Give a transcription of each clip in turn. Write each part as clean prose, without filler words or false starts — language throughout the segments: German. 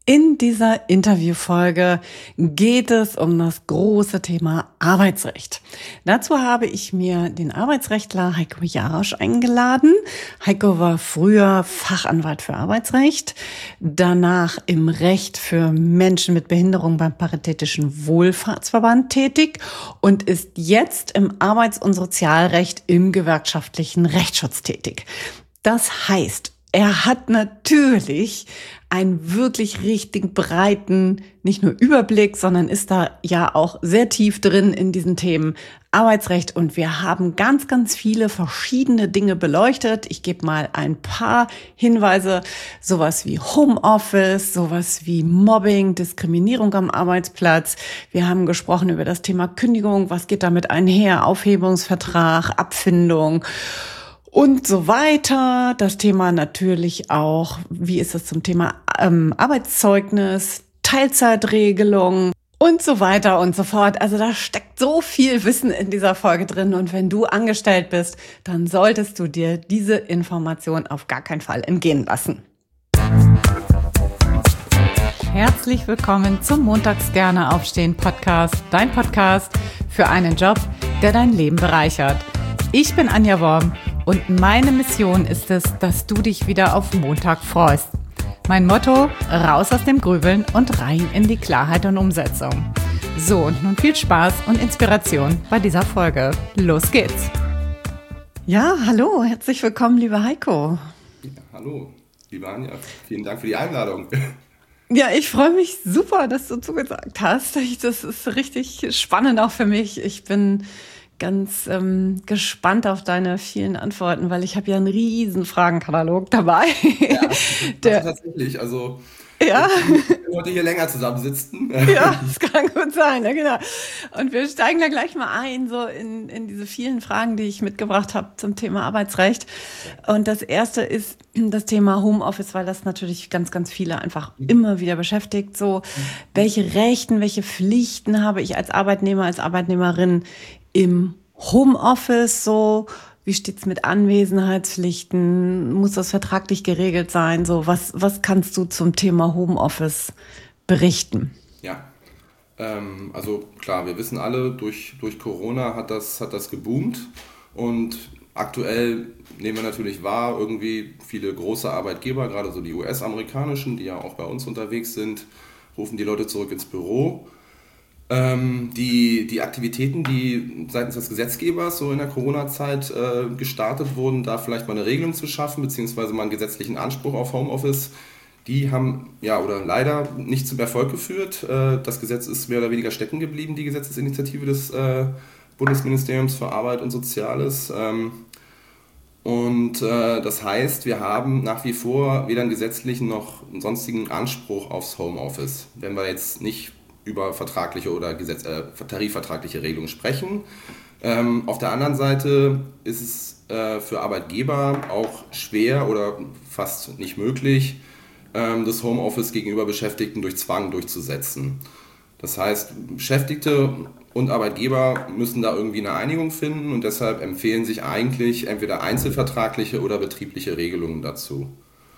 In dieser Interviewfolge geht es um das große Thema Arbeitsrecht. Dazu habe ich mir den Arbeitsrechtler Heiko Jarasch eingeladen. Heiko war früher Fachanwalt für Arbeitsrecht, danach im Recht für Menschen mit Behinderung beim Paritätischen Wohlfahrtsverband tätig und ist jetzt im Arbeits- und Sozialrecht im gewerkschaftlichen Rechtsschutz tätig. Das heißt, er hat natürlich einen wirklich richtig breiten, nicht nur Überblick, sondern ist da ja auch sehr tief drin in diesen Themen Arbeitsrecht. Und wir haben ganz, ganz viele verschiedene Dinge beleuchtet. Ich gebe mal ein paar Hinweise, sowas wie Homeoffice, sowas wie Mobbing, Diskriminierung am Arbeitsplatz. Wir haben gesprochen über das Thema Kündigung, was geht damit einher, Aufhebungsvertrag, Abfindung und so weiter. Das Thema natürlich auch, wie ist es zum Thema Arbeitszeugnis, Teilzeitregelung und so weiter und so fort. Also da steckt so viel Wissen in dieser Folge drin. Und wenn du angestellt bist, dann solltest du dir diese Information auf gar keinen Fall entgehen lassen. Herzlich willkommen zum Montags gerne aufstehen Podcast, dein Podcast für einen Job, der dein Leben bereichert. Ich bin Anja Worm und meine Mission ist es, dass du dich wieder auf Montag freust. Mein Motto: raus aus dem Grübeln und rein in die Klarheit und Umsetzung. So, und nun viel Spaß und Inspiration bei dieser Folge. Los geht's! Ja, hallo, herzlich willkommen, lieber Heiko. Ja, hallo, liebe Anja, vielen Dank für die Einladung. Ja, ich freue mich super, dass du zugesagt hast. Das ist richtig spannend auch für mich. Ich bin ganz gespannt auf deine vielen Antworten, weil ich habe ja einen riesen Fragenkatalog dabei. Ja, tatsächlich. Also ja, wir heute hier länger zusammensitzen. Ja, das kann gut sein, ja, genau. Und wir steigen da gleich mal ein, so in diese vielen Fragen, die ich mitgebracht habe zum Thema Arbeitsrecht. Und das erste ist das Thema Homeoffice, weil das natürlich ganz, ganz viele einfach immer wieder beschäftigt. So, welche Rechten, welche Pflichten habe ich als Arbeitnehmer, als Arbeitnehmerin im Homeoffice? So, wie steht's mit Anwesenheitspflichten? Muss das vertraglich geregelt sein? So, was kannst du zum Thema Homeoffice berichten? Ja, also klar, wir wissen alle, durch Corona hat das geboomt und aktuell nehmen wir natürlich wahr, irgendwie viele große Arbeitgeber, gerade so die US-amerikanischen, die ja auch bei uns unterwegs sind, rufen die Leute zurück ins Büro. Die Aktivitäten, die seitens des Gesetzgebers so in der Corona-Zeit gestartet wurden, da vielleicht mal eine Regelung zu schaffen, beziehungsweise mal einen gesetzlichen Anspruch auf Homeoffice, die haben ja oder leider nicht zum Erfolg geführt. Das Gesetz ist mehr oder weniger stecken geblieben, die Gesetzesinitiative des Bundesministeriums für Arbeit und Soziales. Das heißt, wir haben nach wie vor weder einen gesetzlichen noch einen sonstigen Anspruch aufs Homeoffice. Wenn wir jetzt nicht über vertragliche oder tarifvertragliche Regelungen sprechen. Auf der anderen Seite ist es für Arbeitgeber auch schwer oder fast nicht möglich, das Homeoffice gegenüber Beschäftigten durch Zwang durchzusetzen. Das heißt, Beschäftigte und Arbeitgeber müssen da irgendwie eine Einigung finden und deshalb empfehlen sich eigentlich entweder einzelvertragliche oder betriebliche Regelungen dazu.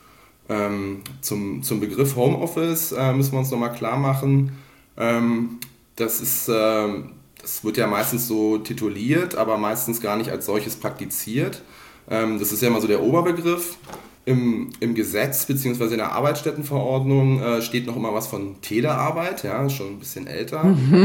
Zum Begriff Homeoffice müssen wir uns nochmal klar machen. Das wird ja meistens so tituliert, aber meistens gar nicht als solches praktiziert. Das ist ja immer so der Oberbegriff. Im Gesetz bzw. in der Arbeitsstättenverordnung steht noch immer was von Telearbeit, ja, schon ein bisschen älter.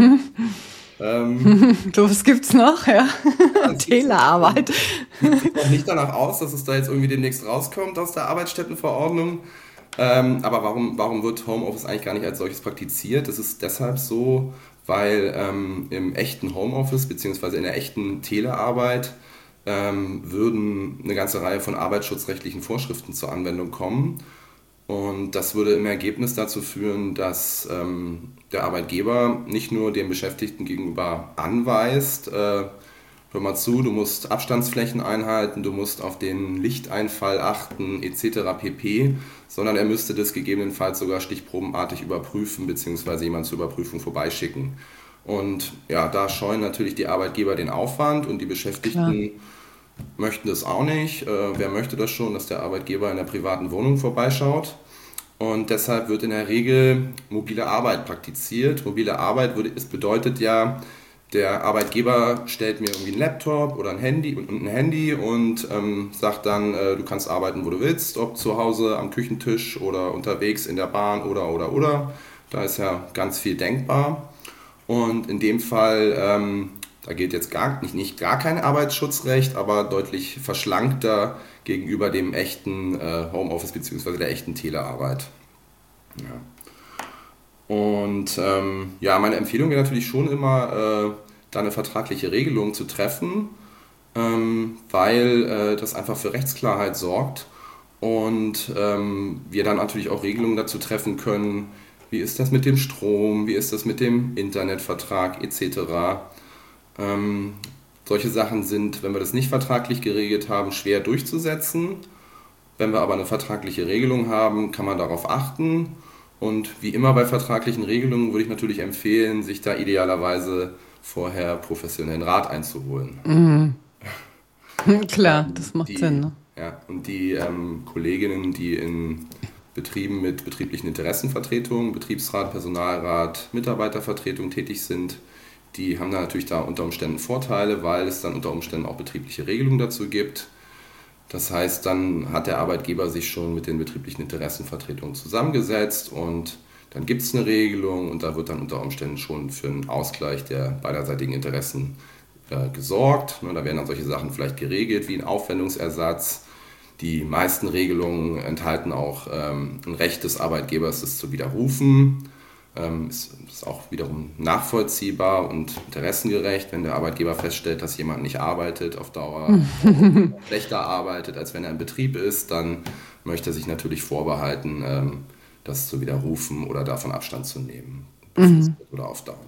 Was gibt's noch, ja? Telearbeit. Sieht noch nicht danach aus, dass es da jetzt irgendwie demnächst rauskommt aus der Arbeitsstättenverordnung. Aber warum wird Homeoffice eigentlich gar nicht als solches praktiziert? Das ist deshalb so, weil im echten Homeoffice bzw. in der echten Telearbeit würden eine ganze Reihe von arbeitsschutzrechtlichen Vorschriften zur Anwendung kommen. Und das würde im Ergebnis dazu führen, dass der Arbeitgeber nicht nur dem Beschäftigten gegenüber anweist, hör mal zu, du musst Abstandsflächen einhalten, du musst auf den Lichteinfall achten etc. pp., sondern er müsste das gegebenenfalls sogar stichprobenartig überprüfen bzw. jemand zur Überprüfung vorbeischicken. Und ja, da scheuen natürlich die Arbeitgeber den Aufwand und die Beschäftigten möchten das auch nicht. Wer möchte das schon, dass der Arbeitgeber in der privaten Wohnung vorbeischaut? Und deshalb wird in der Regel mobile Arbeit praktiziert. Mobile Arbeit es bedeutet ja, der Arbeitgeber stellt mir irgendwie einen Laptop oder ein Handy und sagt dann, du kannst arbeiten, wo du willst, ob zu Hause am Küchentisch oder unterwegs in der Bahn oder. Da ist ja ganz viel denkbar. Und in dem Fall, da gilt jetzt nicht gar kein Arbeitsschutzrecht, aber deutlich verschlankter gegenüber dem echten Homeoffice bzw. der echten Telearbeit. Ja. Und meine Empfehlung wäre natürlich schon immer, da eine vertragliche Regelung zu treffen, weil das einfach für Rechtsklarheit sorgt und wir dann natürlich auch Regelungen dazu treffen können, wie ist das mit dem Strom, wie ist das mit dem Internetvertrag etc. Solche Sachen sind, wenn wir das nicht vertraglich geregelt haben, schwer durchzusetzen. Wenn wir aber eine vertragliche Regelung haben, kann man darauf achten. Und wie immer bei vertraglichen Regelungen würde ich natürlich empfehlen, sich da idealerweise vorher professionellen Rat einzuholen. Mhm. Klar, das macht Sinn. Ne? Ja, und die Kolleginnen, die in Betrieben mit betrieblichen Interessenvertretungen, Betriebsrat, Personalrat, Mitarbeitervertretung tätig sind, die haben da natürlich unter Umständen Vorteile, weil es dann unter Umständen auch betriebliche Regelungen dazu gibt. Das heißt, dann hat der Arbeitgeber sich schon mit den betrieblichen Interessenvertretungen zusammengesetzt und dann gibt es eine Regelung und da wird dann unter Umständen schon für einen Ausgleich der beiderseitigen Interessen gesorgt. Da werden dann solche Sachen vielleicht geregelt wie ein Aufwendungsersatz. Die meisten Regelungen enthalten auch ein Recht des Arbeitgebers, das zu widerrufen. Ist auch wiederum nachvollziehbar und interessengerecht, wenn der Arbeitgeber feststellt, dass jemand nicht arbeitet, auf Dauer schlechter arbeitet, als wenn er im Betrieb ist, dann möchte er sich natürlich vorbehalten, das zu widerrufen oder davon Abstand zu nehmen, oder auf Dauer.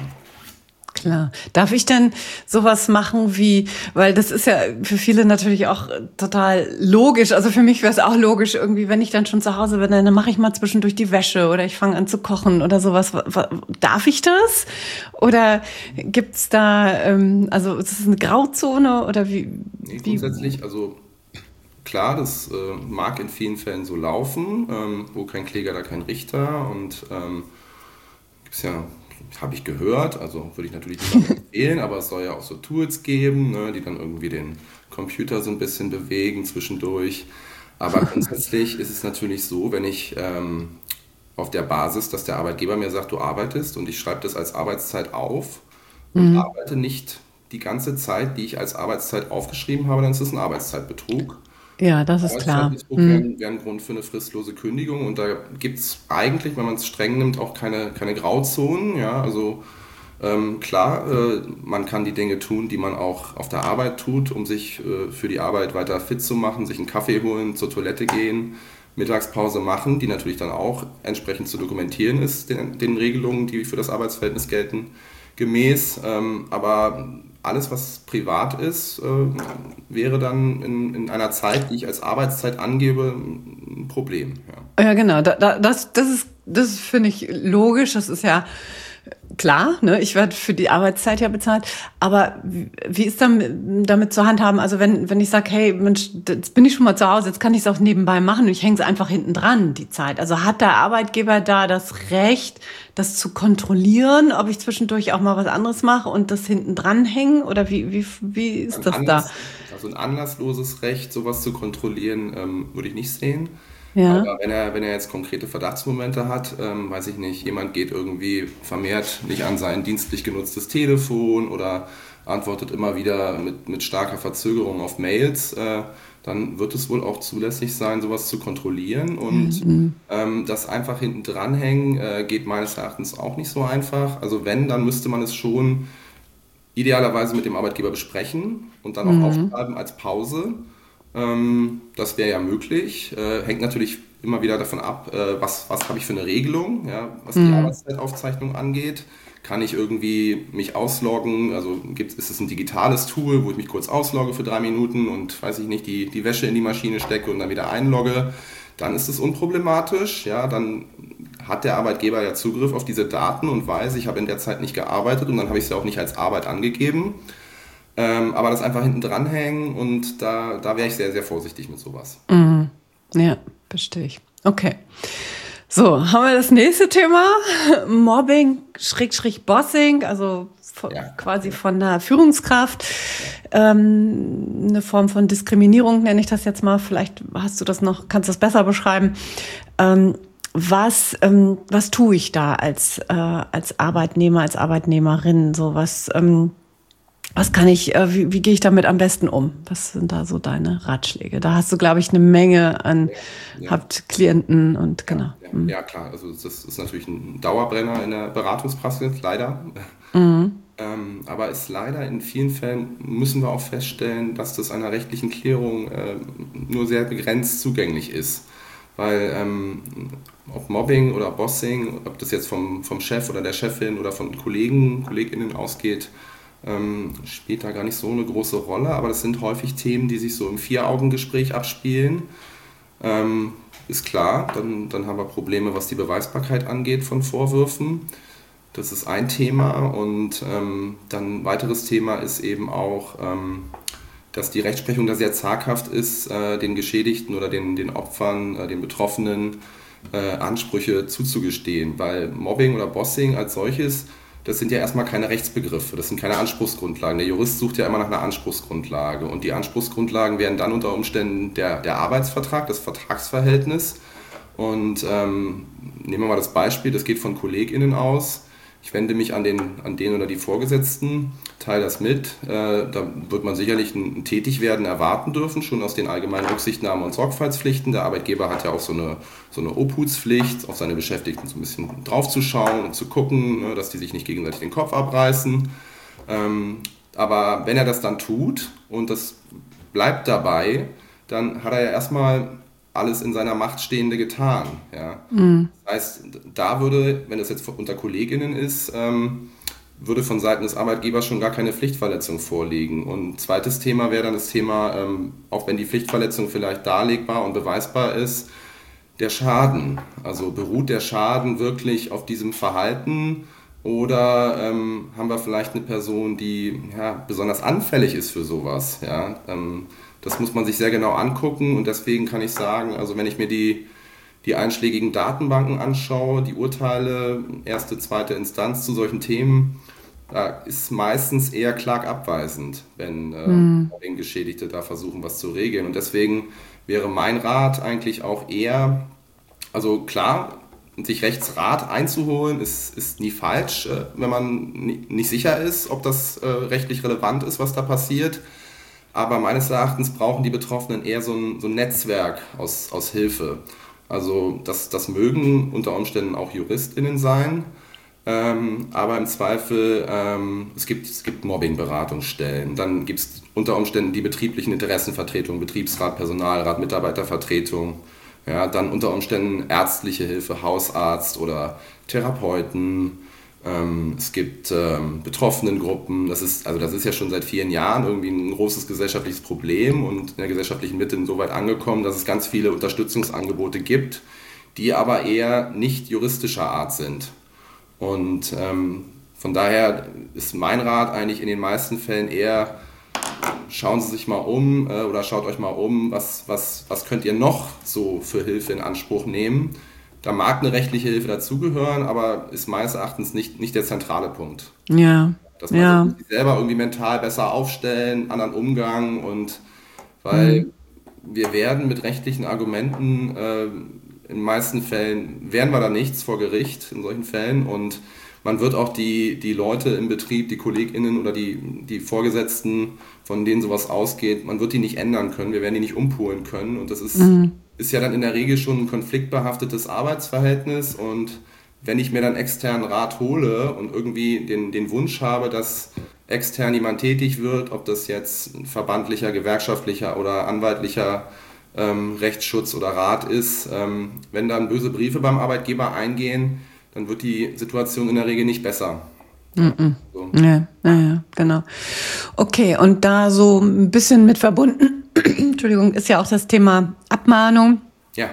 Klar. Darf ich denn sowas machen weil das ist ja für viele natürlich auch total logisch, also für mich wäre es auch logisch irgendwie, wenn ich dann schon zu Hause bin, dann mache ich mal zwischendurch die Wäsche oder ich fange an zu kochen oder sowas. Darf ich das? Oder gibt's da, also ist es eine Grauzone oder wie? Nee, grundsätzlich, also klar, das mag in vielen Fällen so laufen, wo kein Kläger, da kein Richter und gibt es ja, habe ich gehört, also würde ich natürlich nicht empfehlen, aber es soll ja auch so Tools geben, ne, die dann irgendwie den Computer so ein bisschen bewegen zwischendurch. Aber grundsätzlich ist es natürlich so, wenn ich auf der Basis, dass der Arbeitgeber mir sagt, du arbeitest und ich schreibe das als Arbeitszeit auf und arbeite nicht die ganze Zeit, die ich als Arbeitszeit aufgeschrieben habe, dann ist es ein Arbeitszeitbetrug. Ja, das ist klar. Arbeitszeitbetrug wäre ein Grund für eine fristlose Kündigung und da gibt es eigentlich, wenn man es streng nimmt, auch keine Grauzonen. Ja? Also klar, man kann die Dinge tun, die man auch auf der Arbeit tut, um sich für die Arbeit weiter fit zu machen, sich einen Kaffee holen, zur Toilette gehen, Mittagspause machen, die natürlich dann auch entsprechend zu dokumentieren ist, den Regelungen, die für das Arbeitsverhältnis gelten, gemäß. Aber alles, was privat ist, wäre dann in einer Zeit, die ich als Arbeitszeit angebe, ein Problem. Ja, Ja, genau. Das finde ich logisch. Das ist ja klar, ne? Ich werde für die Arbeitszeit ja bezahlt. Aber wie ist damit zu handhaben? Also wenn ich sage, hey, Mensch, jetzt bin ich schon mal zu Hause, jetzt kann ich es auch nebenbei machen und ich hänge es einfach hinten dran, die Zeit. Also hat der Arbeitgeber da das Recht, das zu kontrollieren, ob ich zwischendurch auch mal was anderes mache und das hinten dran hängen? Oder wie ist das da? Also ein anlassloses Recht, sowas zu kontrollieren, würde ich nicht sehen. Ja. Aber wenn er jetzt konkrete Verdachtsmomente hat, weiß ich nicht, jemand geht irgendwie vermehrt nicht an sein dienstlich genutztes Telefon oder antwortet immer wieder mit starker Verzögerung auf Mails, dann wird es wohl auch zulässig sein, sowas zu kontrollieren. Und das einfach hinten dranhängen geht meines Erachtens auch nicht so einfach. Also wenn, dann müsste man es schon idealerweise mit dem Arbeitgeber besprechen und dann auch aufschreiben als Pause. Das wäre ja möglich. Hängt natürlich immer wieder davon ab, was habe ich für eine Regelung, ja, was die Arbeitszeitaufzeichnung angeht. Kann ich irgendwie mich ausloggen? Also ist es ein digitales Tool, wo ich mich kurz auslogge für 3 Minuten und, weiß ich nicht, die Wäsche in die Maschine stecke und dann wieder einlogge? Dann ist es unproblematisch. Ja, dann hat der Arbeitgeber ja Zugriff auf diese Daten und weiß, ich habe in der Zeit nicht gearbeitet und dann habe ich es ja auch nicht als Arbeit angegeben. Aber das einfach hinten dranhängen und da wäre ich sehr, sehr vorsichtig mit sowas. Ja, verstehe ich. Okay. So, haben wir das nächste Thema. Mobbing, Bossing, also quasi von der Führungskraft. Eine Form von Diskriminierung nenne ich das jetzt mal. Vielleicht kannst du das besser beschreiben. Was tue ich da als Arbeitnehmer, als Arbeitnehmerin? So was kann ich, wie gehe ich damit am besten um? Was sind da so deine Ratschläge? Da hast du, glaube ich, eine Menge an, habt Klienten und genau. Ja, klar. Also das ist natürlich ein Dauerbrenner in der Beratungspraxis, leider. Aber ist leider in vielen Fällen, müssen wir auch feststellen, dass das einer rechtlichen Klärung nur sehr begrenzt zugänglich ist. Weil ob Mobbing oder Bossing, ob das jetzt vom Chef oder der Chefin oder von KollegInnen ausgeht, spielt da gar nicht so eine große Rolle, aber das sind häufig Themen, die sich so im Vier-Augen-Gespräch abspielen. Ist klar, dann haben wir Probleme, was die Beweisbarkeit angeht von Vorwürfen. Das ist ein Thema und dann ein weiteres Thema ist eben auch, dass die Rechtsprechung da sehr zaghaft ist, den Geschädigten oder den Opfern, den Betroffenen Ansprüche zuzugestehen, weil Mobbing oder Bossing als solches, das sind ja erstmal keine Rechtsbegriffe, das sind keine Anspruchsgrundlagen. Der Jurist sucht ja immer nach einer Anspruchsgrundlage und die Anspruchsgrundlagen wären dann unter Umständen der Arbeitsvertrag, das Vertragsverhältnis. Und nehmen wir mal das Beispiel, das geht von KollegInnen aus. Ich wende mich an den oder die Vorgesetzten, teile das mit. Da wird man sicherlich ein Tätigwerden erwarten dürfen, schon aus den allgemeinen Rücksichtnahmen und Sorgfaltspflichten. Der Arbeitgeber hat ja auch so eine Obhutspflicht, auf seine Beschäftigten so ein bisschen draufzuschauen und zu gucken, dass die sich nicht gegenseitig den Kopf abreißen. Aber wenn er das dann tut und das bleibt dabei, dann hat er ja erstmal alles in seiner Macht Stehende getan. Ja. Das heißt, da würde, wenn das jetzt unter KollegInnen ist, würde von Seiten des Arbeitgebers schon gar keine Pflichtverletzung vorliegen. Und zweites Thema wäre dann das Thema, auch wenn die Pflichtverletzung vielleicht darlegbar und beweisbar ist, der Schaden. Also beruht der Schaden wirklich auf diesem Verhalten oder haben wir vielleicht eine Person, die besonders anfällig ist für sowas? Ja? Das muss man sich sehr genau angucken und deswegen kann ich sagen, also wenn ich mir die einschlägigen Datenbanken anschaue, die Urteile, erste, zweite Instanz zu solchen Themen, da ist meistens eher klagabweisend, wenn Geschädigte da versuchen, was zu regeln. Und deswegen wäre mein Rat eigentlich auch eher, also klar, sich Rechtsrat einzuholen, ist nie falsch, wenn man nicht sicher ist, ob das rechtlich relevant ist, was da passiert. Aber meines Erachtens brauchen die Betroffenen eher so ein Netzwerk aus Hilfe. Also das mögen unter Umständen auch JuristInnen sein, aber im Zweifel, es gibt Mobbing-Beratungsstellen, dann gibt es unter Umständen die betrieblichen Interessenvertretungen, Betriebsrat, Personalrat, Mitarbeitervertretung, ja, dann unter Umständen ärztliche Hilfe, Hausarzt oder Therapeuten. Es gibt Betroffenengruppen, das ist ja schon seit vielen Jahren irgendwie ein großes gesellschaftliches Problem und in der gesellschaftlichen Mitte so weit angekommen, dass es ganz viele Unterstützungsangebote gibt, die aber eher nicht juristischer Art sind. Und von daher ist mein Rat eigentlich in den meisten Fällen eher, schauen Sie sich mal um oder schaut euch mal um, was könnt ihr noch so für Hilfe in Anspruch nehmen. Da mag eine rechtliche Hilfe dazugehören, aber ist meines Erachtens nicht der zentrale Punkt. Ja. Dass man sich selber irgendwie mental besser aufstellen, anderen Umgang und weil wir werden mit rechtlichen Argumenten in den meisten Fällen, werden wir da nichts vor Gericht in solchen Fällen und man wird auch die Leute im Betrieb, die KollegInnen oder die Vorgesetzten, von denen sowas ausgeht, man wird die nicht ändern können, wir werden die nicht umpolen können und das ist ja dann in der Regel schon ein konfliktbehaftetes Arbeitsverhältnis und wenn ich mir dann externen Rat hole und irgendwie den Wunsch habe, dass extern jemand tätig wird, ob das jetzt ein verbandlicher, gewerkschaftlicher oder anwaltlicher Rechtsschutz oder Rat ist, wenn dann böse Briefe beim Arbeitgeber eingehen, dann wird die Situation in der Regel nicht besser. So. Ja, genau. Okay, und da so ein bisschen mit verbunden, Entschuldigung, ist ja auch das Thema Abmahnung. Ja.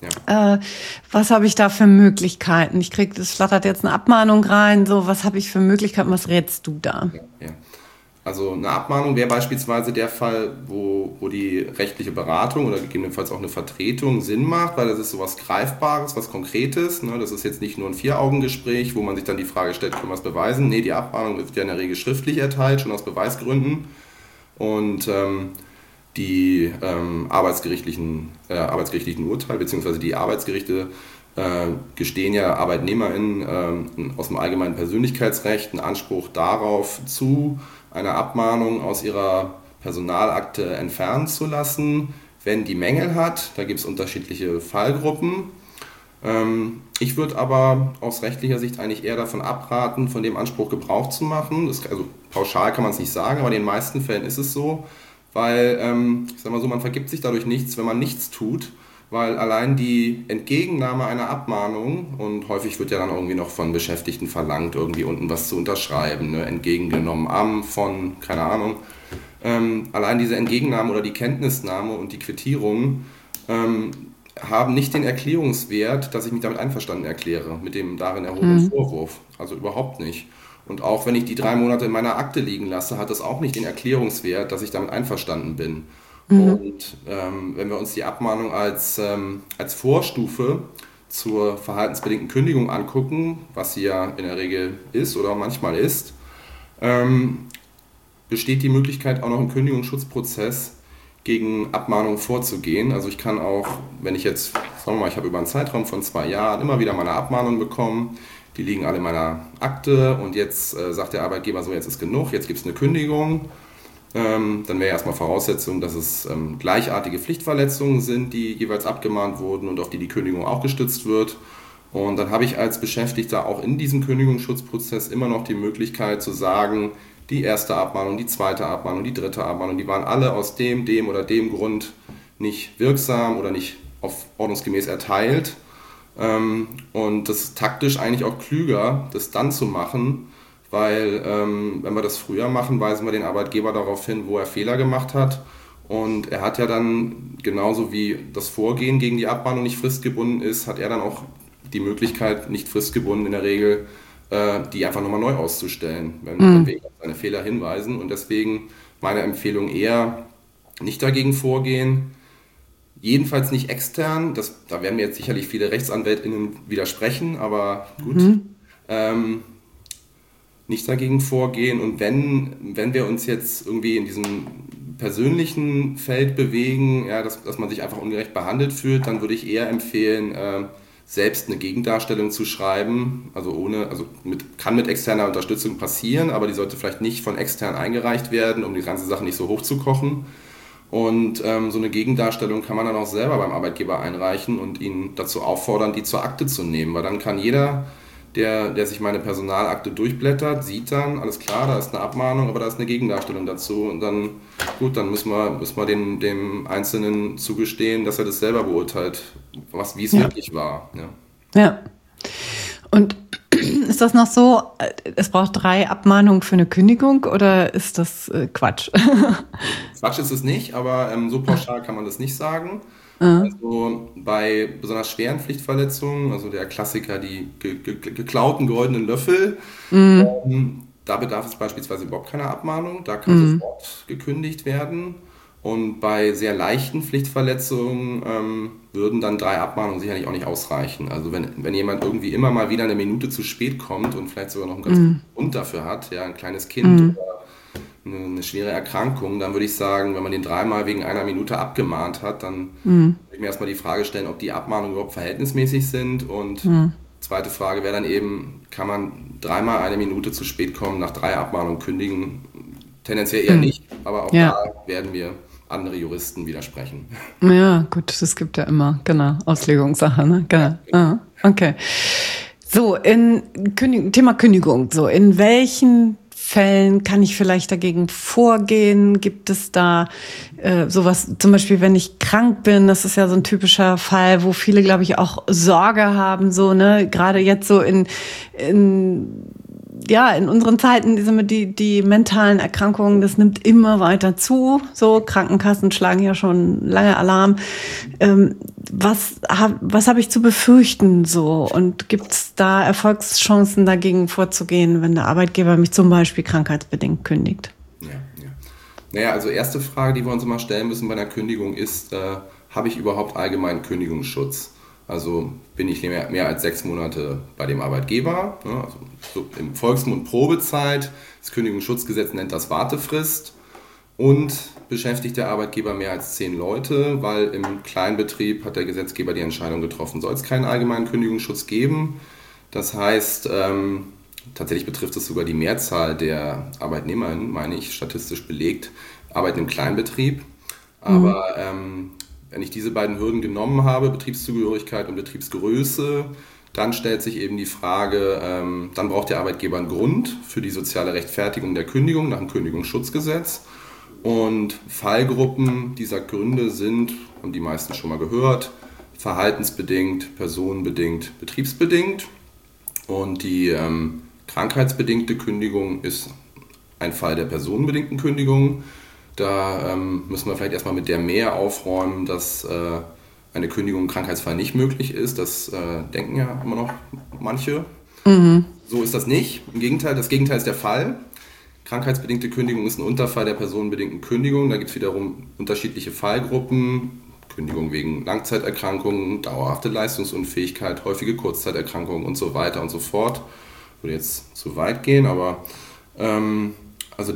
Was habe ich da für Möglichkeiten? Es flattert jetzt eine Abmahnung rein, so, was habe ich für Möglichkeiten, was rätst du da? Ja. Also eine Abmahnung wäre beispielsweise der Fall, wo die rechtliche Beratung oder gegebenenfalls auch eine Vertretung Sinn macht, weil das ist sowas Greifbares, was Konkretes. Ne? Das ist jetzt nicht nur ein Vier-Augen-Gespräch, wo man sich dann die Frage stellt, können wir es beweisen? Nee, die Abmahnung wird ja in der Regel schriftlich erteilt, schon aus Beweisgründen. Und die arbeitsgerichtlichen Urteile bzw. die Arbeitsgerichte gestehen ja ArbeitnehmerInnen aus dem allgemeinen Persönlichkeitsrecht einen Anspruch darauf zu, eine Abmahnung aus ihrer Personalakte entfernen zu lassen, wenn die Mängel hat. Da gibt es unterschiedliche Fallgruppen. Ich würde aber aus rechtlicher Sicht eigentlich eher davon abraten, von dem Anspruch Gebrauch zu machen. Also pauschal kann man es nicht sagen, aber in den meisten Fällen ist es so, weil, ich sag mal so, man vergibt sich dadurch nichts, wenn man nichts tut, weil allein die Entgegennahme einer Abmahnung, und häufig wird ja dann irgendwie noch von Beschäftigten verlangt, irgendwie unten was zu unterschreiben, ne, entgegengenommen von, keine Ahnung, allein diese Entgegennahme oder die Kenntnisnahme und die Quittierung haben nicht den Erklärungswert, dass ich mich damit einverstanden erkläre, mit dem darin erhobenen Vorwurf. Also überhaupt nicht. Und auch wenn ich die 3 Monate in meiner Akte liegen lasse, hat das auch nicht den Erklärungswert, dass ich damit einverstanden bin. Und wenn wir uns die Abmahnung als Vorstufe zur verhaltensbedingten Kündigung angucken, was sie ja in der Regel ist oder manchmal ist, besteht die Möglichkeit auch noch im Kündigungsschutzprozess gegen Abmahnung vorzugehen. Also ich kann auch, wenn ich jetzt, sagen wir mal, ich habe über einen Zeitraum von 2 Jahren immer wieder meine Abmahnungen bekommen, die liegen alle in meiner Akte und jetzt sagt der Arbeitgeber so, jetzt ist genug, jetzt gibt es eine Kündigung. Dann wäre erstmal Voraussetzung, dass es gleichartige Pflichtverletzungen sind, die jeweils abgemahnt wurden und auf die Kündigung auch gestützt wird. Und dann habe ich als Beschäftigter auch in diesem Kündigungsschutzprozess immer noch die Möglichkeit zu sagen, die erste Abmahnung, die zweite Abmahnung, die dritte Abmahnung, die waren alle aus dem oder dem Grund nicht wirksam oder nicht ordnungsgemäß erteilt. Und das ist taktisch eigentlich auch klüger, das dann zu machen, weil wenn wir das früher machen, weisen wir den Arbeitgeber darauf hin, wo er Fehler gemacht hat. Und er hat ja dann, genauso wie das Vorgehen gegen die Abmahnung nicht fristgebunden ist, hat er dann auch die Möglichkeit, nicht fristgebunden in der Regel, die einfach nochmal neu auszustellen, wenn wir auf seine Fehler hinweisen. Und deswegen meine Empfehlung eher nicht dagegen vorgehen, jedenfalls nicht extern. Da werden mir jetzt sicherlich viele RechtsanwältInnen widersprechen, aber gut. Nicht dagegen vorgehen. Und wenn wir uns jetzt irgendwie in diesem persönlichen Feld bewegen, ja, dass man sich einfach ungerecht behandelt fühlt, dann würde ich eher empfehlen, selbst eine Gegendarstellung zu schreiben. Kann mit externer Unterstützung passieren, aber die sollte vielleicht nicht von extern eingereicht werden, um die ganze Sache nicht so hoch zu kochen. Und so eine Gegendarstellung kann man dann auch selber beim Arbeitgeber einreichen und ihn dazu auffordern, die zur Akte zu nehmen, weil dann kann jeder, der sich meine Personalakte durchblättert, sieht dann, alles klar, da ist eine Abmahnung, aber da ist eine Gegendarstellung dazu. Und dann müssen wir dem Einzelnen zugestehen, dass er das selber beurteilt, wie es wirklich war. Ja. Und ist das noch so, es braucht 3 Abmahnungen für eine Kündigung oder ist das Quatsch? Quatsch ist es nicht, aber so pauschal kann man das nicht sagen. Also bei besonders schweren Pflichtverletzungen, also der Klassiker, die geklauten goldenen Löffel, da bedarf es beispielsweise überhaupt keiner Abmahnung, da kann sofort gekündigt werden. Und bei sehr leichten Pflichtverletzungen würden dann 3 Abmahnungen sicherlich auch nicht ausreichen. Also wenn jemand irgendwie immer mal wieder eine Minute zu spät kommt und vielleicht sogar noch einen ganz guten Grund dafür hat, ja, ein kleines Kind oder eine schwere Erkrankung, dann würde ich sagen, wenn man den 3-mal wegen einer Minute abgemahnt hat, dann würde ich mir erstmal die Frage stellen, ob die Abmahnungen überhaupt verhältnismäßig sind. Und zweite Frage wäre dann eben, kann man 3-mal eine Minute zu spät kommen, nach 3 Abmahnungen kündigen? Tendenziell eher nicht, aber auch da werden wir andere Juristen widersprechen. Ja, gut, das gibt ja immer, genau, Auslegungssache, ne? Genau. Ah, okay. So, Thema Kündigung, so, in welchen Fällen kann ich vielleicht dagegen vorgehen? Gibt es da sowas, zum Beispiel, wenn ich krank bin, das ist ja so ein typischer Fall, wo viele, glaube ich, auch Sorge haben, so, ne, gerade jetzt so in unseren Zeiten, die mentalen Erkrankungen, das nimmt immer weiter zu. So, Krankenkassen schlagen ja schon lange Alarm. Was habe ich zu befürchten so? Und gibt es da Erfolgschancen, dagegen vorzugehen, wenn der Arbeitgeber mich zum Beispiel krankheitsbedingt kündigt? Ja. Naja, also erste Frage, die wir uns immer stellen müssen bei einer Kündigung ist, habe ich überhaupt allgemeinen Kündigungsschutz? Also bin ich mehr als 6 Monate bei dem Arbeitgeber, ne? Also so im Volksmund Probezeit, das Kündigungsschutzgesetz nennt das Wartefrist, und beschäftigt der Arbeitgeber mehr als 10 Leute, weil im Kleinbetrieb hat der Gesetzgeber die Entscheidung getroffen, soll es keinen allgemeinen Kündigungsschutz geben. Das heißt, tatsächlich betrifft es sogar die Mehrzahl der ArbeitnehmerInnen, meine ich, statistisch belegt, arbeiten im Kleinbetrieb. Aber wenn ich diese beiden Hürden genommen habe, Betriebszugehörigkeit und Betriebsgröße, dann stellt sich eben die Frage, dann braucht der Arbeitgeber einen Grund für die soziale Rechtfertigung der Kündigung nach dem Kündigungsschutzgesetz. Und Fallgruppen dieser Gründe sind, haben die meisten schon mal gehört, verhaltensbedingt, personenbedingt, betriebsbedingt. Und die krankheitsbedingte Kündigung ist ein Fall der personenbedingten Kündigung. Da müssen wir vielleicht erstmal mit der Mehr aufräumen, dass eine Kündigung im Krankheitsfall nicht möglich ist. Das denken ja immer noch manche. So ist das nicht. Im Gegenteil, das Gegenteil ist der Fall. Krankheitsbedingte Kündigung ist ein Unterfall der personenbedingten Kündigung. Da gibt es wiederum unterschiedliche Fallgruppen. Kündigung wegen Langzeiterkrankungen, dauerhafte Leistungsunfähigkeit, häufige Kurzzeiterkrankungen und so weiter und so fort. Würde jetzt zu weit gehen, aber also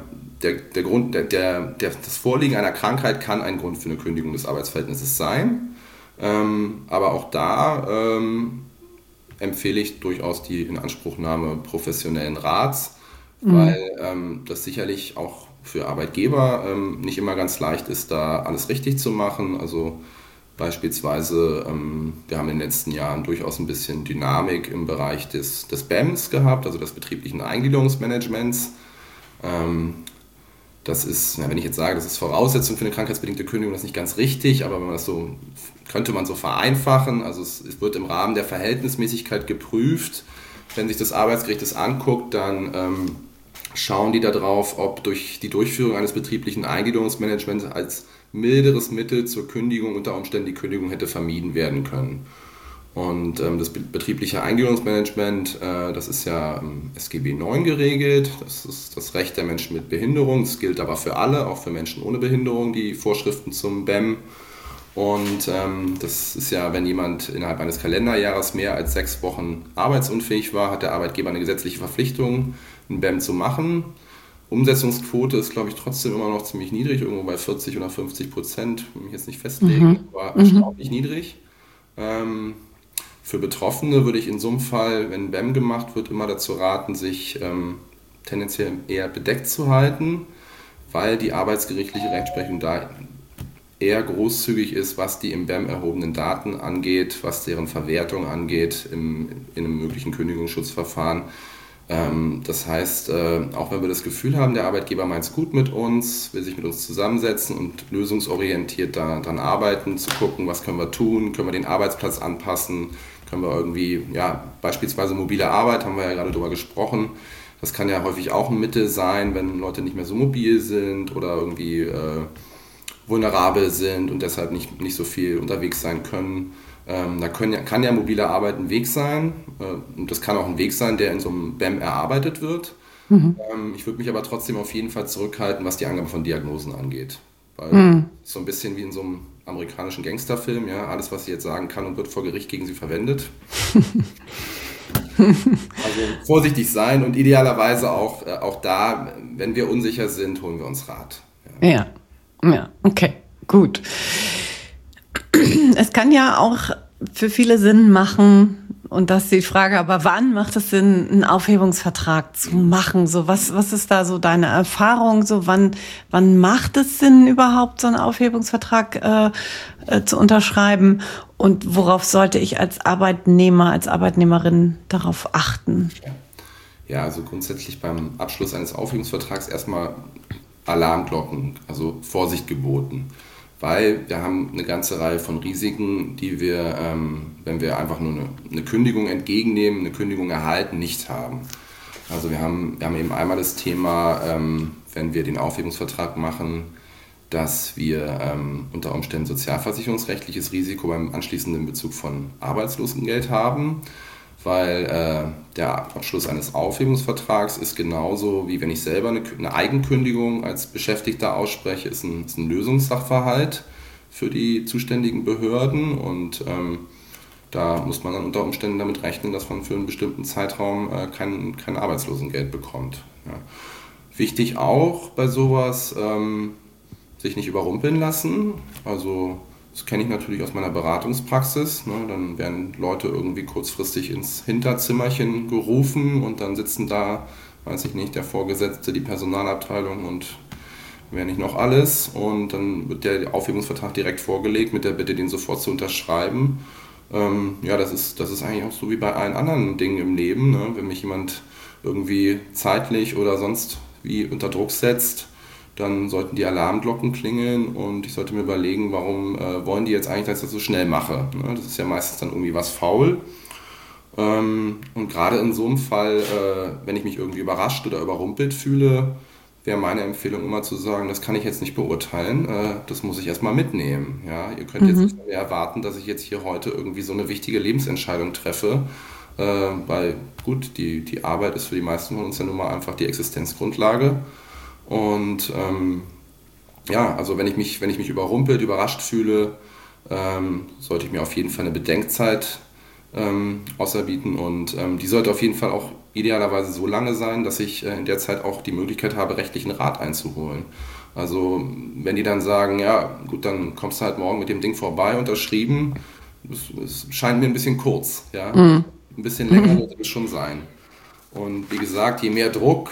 das Vorliegen einer Krankheit kann ein Grund für eine Kündigung des Arbeitsverhältnisses sein. Aber auch da empfehle ich durchaus die Inanspruchnahme professionellen Rats, weil das sicherlich auch für Arbeitgeber nicht immer ganz leicht ist, da alles richtig zu machen. Also beispielsweise, wir haben in den letzten Jahren durchaus ein bisschen Dynamik im Bereich des BEMs gehabt, also des betrieblichen Eingliederungsmanagements. Das ist, wenn ich jetzt sage, das ist Voraussetzung für eine krankheitsbedingte Kündigung, das ist nicht ganz richtig, aber wenn man das so, könnte man so vereinfachen. Also es wird im Rahmen der Verhältnismäßigkeit geprüft. Wenn sich das Arbeitsgericht das anguckt, dann schauen die darauf, ob durch die Durchführung eines betrieblichen Eingliederungsmanagements als milderes Mittel zur Kündigung unter Umständen die Kündigung hätte vermieden werden können. Und das betriebliche Eingliederungsmanagement, das ist ja im SGB IX geregelt. Das ist das Recht der Menschen mit Behinderung. Das gilt aber für alle, auch für Menschen ohne Behinderung, die Vorschriften zum BEM. Und das ist ja, wenn jemand innerhalb eines Kalenderjahres mehr als 6 Wochen arbeitsunfähig war, hat der Arbeitgeber eine gesetzliche Verpflichtung, ein BEM zu machen. Umsetzungsquote ist, glaube ich, trotzdem immer noch ziemlich niedrig, irgendwo bei 40 oder 50%, will mich jetzt nicht festlegen, aber erstaunlich niedrig. Für Betroffene würde ich in so einem Fall, wenn BEM gemacht wird, immer dazu raten, sich tendenziell eher bedeckt zu halten, weil die arbeitsgerichtliche Rechtsprechung da eher großzügig ist, was die im BEM erhobenen Daten angeht, was deren Verwertung angeht in einem möglichen Kündigungsschutzverfahren. Das heißt, auch wenn wir das Gefühl haben, der Arbeitgeber meint es gut mit uns, will sich mit uns zusammensetzen und lösungsorientiert daran arbeiten, zu gucken, was können wir tun, können wir den Arbeitsplatz anpassen, können wir irgendwie, ja, beispielsweise mobile Arbeit, haben wir ja gerade drüber gesprochen, das kann ja häufig auch ein Mittel sein, wenn Leute nicht mehr so mobil sind oder irgendwie vulnerabel sind und deshalb nicht so viel unterwegs sein können. Da kann ja mobile Arbeit ein Weg sein und das kann auch ein Weg sein, der in so einem BEM erarbeitet wird. Ich würde mich aber trotzdem auf jeden Fall zurückhalten, was die Angabe von Diagnosen angeht. Weil so ein bisschen wie in so einem amerikanischen Gangsterfilm, ja, alles, was sie jetzt sagen kann und wird vor Gericht gegen sie verwendet. Also vorsichtig sein und idealerweise auch da, wenn wir unsicher sind, holen wir uns Rat. Ja, okay, gut. Es kann ja auch für viele Sinn machen, und das ist die Frage, aber wann macht es Sinn, einen Aufhebungsvertrag zu machen? So, was ist da so deine Erfahrung? So, wann macht es Sinn, überhaupt so einen Aufhebungsvertrag zu unterschreiben? Und worauf sollte ich als Arbeitnehmer, als Arbeitnehmerin darauf achten? Ja, also grundsätzlich beim Abschluss eines Aufhebungsvertrags erstmal Alarmglocken, also Vorsicht geboten. Weil wir haben eine ganze Reihe von Risiken, die wir, wenn wir einfach nur eine Kündigung entgegennehmen, eine Kündigung erhalten, nicht haben. Also wir haben eben einmal das Thema, wenn wir den Aufhebungsvertrag machen, dass wir unter Umständen sozialversicherungsrechtliches Risiko beim anschließenden Bezug von Arbeitslosengeld haben. weil der Abschluss eines Aufhebungsvertrags ist genauso, wie wenn ich selber eine Eigenkündigung als Beschäftigter ausspreche, ist ein Lösungssachverhalt für die zuständigen Behörden und da muss man dann unter Umständen damit rechnen, dass man für einen bestimmten Zeitraum kein Arbeitslosengeld bekommt. Ja. Wichtig auch bei sowas, sich nicht überrumpeln lassen. Also das kenne ich natürlich aus meiner Beratungspraxis. Ne? Dann werden Leute irgendwie kurzfristig ins Hinterzimmerchen gerufen und dann sitzen da, weiß ich nicht, der Vorgesetzte, die Personalabteilung und wer nicht noch alles. Und dann wird der Aufhebungsvertrag direkt vorgelegt mit der Bitte, den sofort zu unterschreiben. Ja, das ist eigentlich auch so wie bei allen anderen Dingen im Leben. Ne? Wenn mich jemand irgendwie zeitlich oder sonst wie unter Druck setzt, dann sollten die Alarmglocken klingeln und ich sollte mir überlegen, warum wollen die jetzt eigentlich, dass ich das so schnell mache. Ne? Das ist ja meistens dann irgendwie was faul. Und gerade in so einem Fall, wenn ich mich irgendwie überrascht oder überrumpelt fühle, wäre meine Empfehlung immer zu sagen, das kann ich jetzt nicht beurteilen, das muss ich erstmal mitnehmen. Ja? Ihr könnt jetzt nicht mehr erwarten, dass ich jetzt hier heute irgendwie so eine wichtige Lebensentscheidung treffe, weil gut, die Arbeit ist für die meisten von uns ja nun mal einfach die Existenzgrundlage. Und ja, also wenn ich mich überrumpelt, überrascht fühle, sollte ich mir auf jeden Fall eine Bedenkzeit auserbieten und die sollte auf jeden Fall auch idealerweise so lange sein, dass ich in der Zeit auch die Möglichkeit habe, rechtlichen Rat einzuholen. Also wenn die dann sagen, ja gut, dann kommst du halt morgen mit dem Ding vorbei, unterschrieben, das scheint mir ein bisschen kurz, ja. Ein bisschen länger sollte es schon sein. Und wie gesagt, je mehr Druck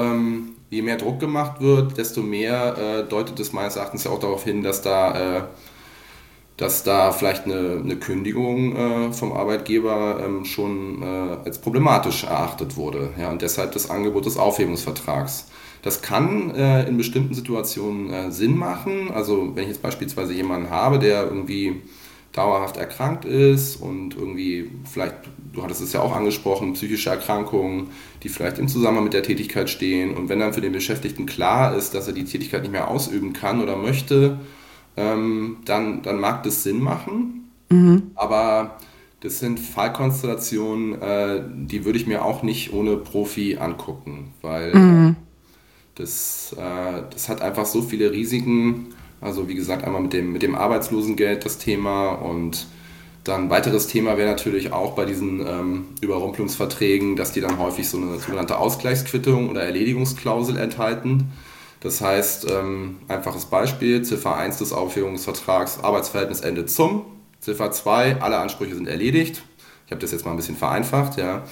gemacht wird, desto mehr deutet es meines Erachtens ja auch darauf hin, dass da vielleicht eine Kündigung vom Arbeitgeber schon als problematisch erachtet wurde. Ja, und deshalb das Angebot des Aufhebungsvertrags. Das kann in bestimmten Situationen Sinn machen. Also wenn ich jetzt beispielsweise jemanden habe, der irgendwie dauerhaft erkrankt ist und irgendwie vielleicht, du hattest es ja auch angesprochen, psychische Erkrankungen, die vielleicht im Zusammenhang mit der Tätigkeit stehen. Und wenn dann für den Beschäftigten klar ist, dass er die Tätigkeit nicht mehr ausüben kann oder möchte, dann mag das Sinn machen. Aber das sind Fallkonstellationen, die würde ich mir auch nicht ohne Profi angucken, weil das hat einfach so viele Risiken. Also wie gesagt, einmal mit dem Arbeitslosengeld das Thema und dann ein weiteres Thema wäre natürlich auch bei diesen Überrumpelungsverträgen, dass die dann häufig so eine sogenannte Ausgleichsquittung oder Erledigungsklausel enthalten. Das heißt, einfaches Beispiel, Ziffer 1 des Aufhebungsvertrags, Arbeitsverhältnis endet zum, Ziffer 2, alle Ansprüche sind erledigt. Ich habe das jetzt mal ein bisschen vereinfacht, ja.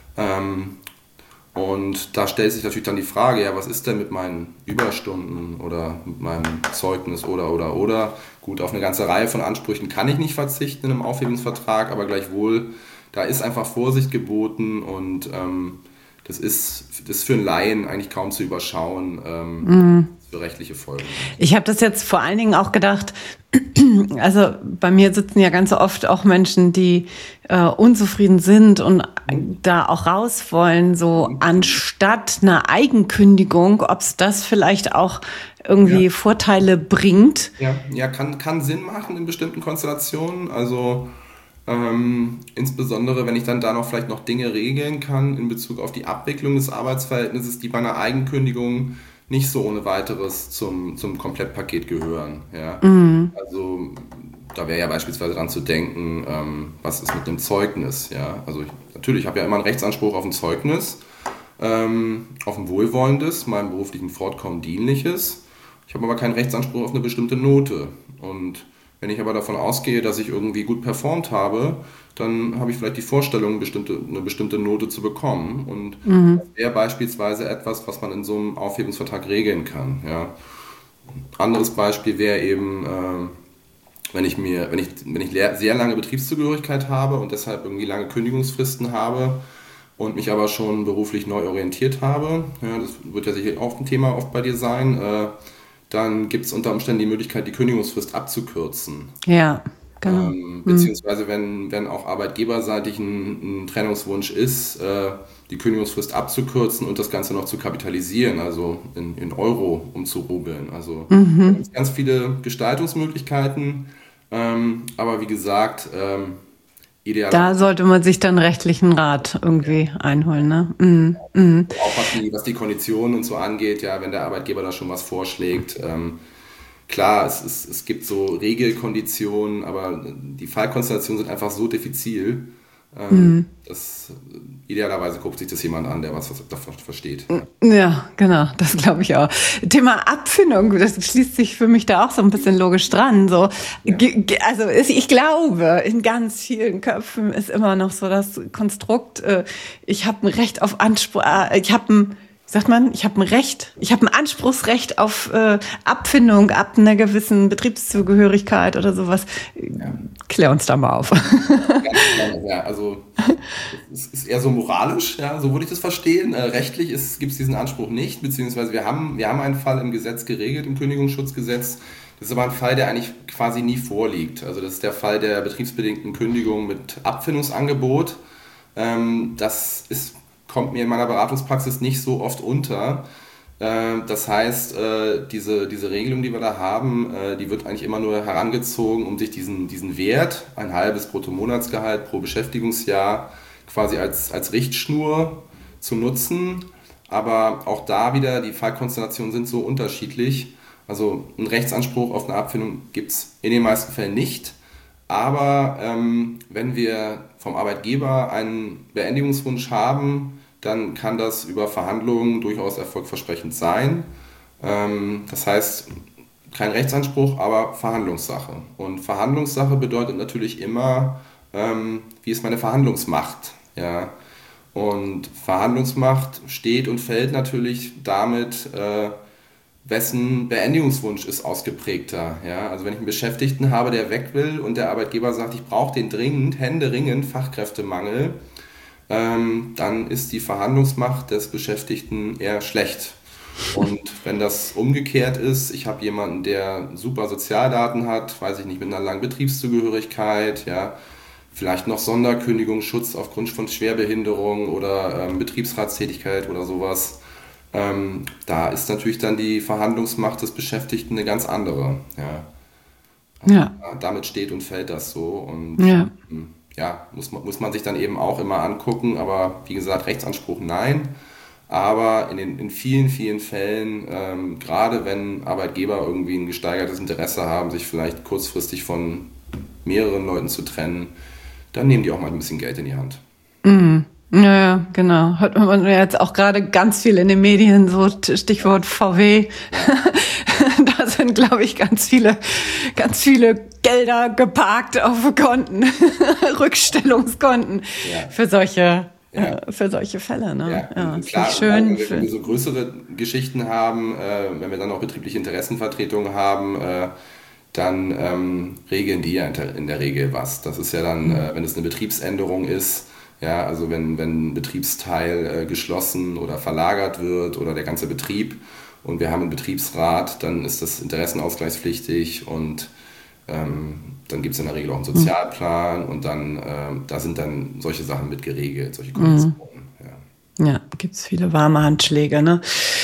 Und da stellt sich natürlich dann die Frage, ja, was ist denn mit meinen Überstunden oder mit meinem Zeugnis oder. Gut, auf eine ganze Reihe von Ansprüchen kann ich nicht verzichten in einem Aufhebungsvertrag, aber gleichwohl, da ist einfach Vorsicht geboten und das ist für einen Laien eigentlich kaum zu überschauen, für rechtliche Folgen. Ich habe das jetzt vor allen Dingen auch gedacht, also bei mir sitzen ja ganz oft auch Menschen, die unzufrieden sind und da auch raus wollen, so anstatt einer Eigenkündigung, ob es das vielleicht auch irgendwie Vorteile bringt. Ja, kann Sinn machen in bestimmten Konstellationen, also insbesondere, wenn ich dann da vielleicht noch Dinge regeln kann in Bezug auf die Abwicklung des Arbeitsverhältnisses, die bei einer Eigenkündigung nicht so ohne weiteres zum Komplettpaket gehören. Ja? Also da wäre ja beispielsweise dran zu denken, was ist mit einem Zeugnis. Ja? Also natürlich habe ich ja immer einen Rechtsanspruch auf ein Zeugnis, auf ein wohlwollendes, meinem beruflichen Fortkommen dienliches. Ich habe aber keinen Rechtsanspruch auf eine bestimmte Note. Und wenn ich aber davon ausgehe, dass ich irgendwie gut performt habe, dann habe ich vielleicht die Vorstellung, eine bestimmte Note zu bekommen. Und das wäre beispielsweise etwas, was man in so einem Aufhebungsvertrag regeln kann. Ja. Anderes Beispiel wäre eben, wenn ich sehr lange Betriebszugehörigkeit habe und deshalb irgendwie lange Kündigungsfristen habe und mich aber schon beruflich neu orientiert habe, ja, das wird ja sicher auch ein Thema oft bei dir sein, dann gibt es unter Umständen die Möglichkeit, die Kündigungsfrist abzukürzen. Ja, genau. Beziehungsweise wenn auch arbeitgeberseitig ein Trennungswunsch ist, die Kündigungsfrist abzukürzen und das Ganze noch zu kapitalisieren, also in Euro umzurubeln. Also da gibt es ganz viele Gestaltungsmöglichkeiten, aber wie gesagt, Da sollte man sich dann rechtlichen Rat irgendwie einholen, ne? Auch was die Konditionen und so angeht, ja, wenn der Arbeitgeber da schon was vorschlägt. Klar, es gibt so Regelkonditionen, aber die Fallkonstellationen sind einfach so diffizil, dass idealerweise guckt sich das jemand an, der was davon versteht. Ja, genau, das glaube ich auch. Thema Abfindung, das schließt sich für mich da auch so ein bisschen logisch dran. So, ja. Also ich glaube, in ganz vielen Köpfen ist immer noch so das Konstrukt, ich habe ein Recht auf Anspruch, ich habe ein Anspruchsrecht auf Abfindung ab einer gewissen Betriebszugehörigkeit oder sowas. Ja. Klär uns da mal auf. Ganz genau, ja, also es ist eher so moralisch, ja, so würde ich das verstehen. Rechtlich gibt es diesen Anspruch nicht, beziehungsweise wir haben einen Fall im Gesetz geregelt, im Kündigungsschutzgesetz. Das ist aber ein Fall, der eigentlich quasi nie vorliegt. Also das ist der Fall der betriebsbedingten Kündigung mit Abfindungsangebot. Kommt mir in meiner Beratungspraxis nicht so oft unter. Das heißt, diese Regelung, die wir da haben, die wird eigentlich immer nur herangezogen, um sich diesen Wert, ein halbes Bruttomonatsgehalt pro Beschäftigungsjahr, quasi als Richtschnur zu nutzen. Aber auch da wieder, die Fallkonstellationen sind so unterschiedlich. Also einen Rechtsanspruch auf eine Abfindung gibt es in den meisten Fällen nicht. Aber wenn wir vom Arbeitgeber einen Beendigungswunsch haben, dann kann das über Verhandlungen durchaus erfolgversprechend sein. Das heißt, kein Rechtsanspruch, aber Verhandlungssache. Und Verhandlungssache bedeutet natürlich immer, wie ist meine Verhandlungsmacht? Ja? Und Verhandlungsmacht steht und fällt natürlich damit, wessen Beendigungswunsch ist ausgeprägter. Ja? Also wenn ich einen Beschäftigten habe, der weg will und der Arbeitgeber sagt, ich brauche den dringend, händeringend, Fachkräftemangel, dann ist die Verhandlungsmacht des Beschäftigten eher schlecht. Und wenn das umgekehrt ist, ich habe jemanden, der super Sozialdaten hat, weiß ich nicht, mit einer langen Betriebszugehörigkeit, ja, vielleicht noch Sonderkündigungsschutz aufgrund von Schwerbehinderung oder Betriebsratstätigkeit oder sowas, da ist natürlich dann die Verhandlungsmacht des Beschäftigten eine ganz andere. Ja. Also, damit steht und fällt das so. Und muss man sich dann eben auch immer angucken, aber wie gesagt, Rechtsanspruch nein. Aber in vielen, vielen Fällen, gerade wenn Arbeitgeber irgendwie ein gesteigertes Interesse haben, sich vielleicht kurzfristig von mehreren Leuten zu trennen, dann nehmen die auch mal ein bisschen Geld in die Hand. Ja, genau. Hört man jetzt auch gerade ganz viel in den Medien, so Stichwort VW. Da sind, glaube ich, ganz viele Gelder geparkt auf Konten, Rückstellungskonten für solche Fälle. Ne? Ja, klar, schön. Wenn wir so größere Geschichten haben, wenn wir dann auch betriebliche Interessenvertretungen haben, dann regeln die ja in der Regel was. Das ist ja dann, wenn es eine Betriebsänderung ist, ja, also wenn ein Betriebsteil geschlossen oder verlagert wird oder der ganze Betrieb und wir haben einen Betriebsrat, dann ist das interessenausgleichspflichtig und dann gibt es in der Regel auch einen Sozialplan und dann da sind dann solche Sachen mit geregelt, solche Konditionen. Ja, gibt es viele warme Handschläge, ne?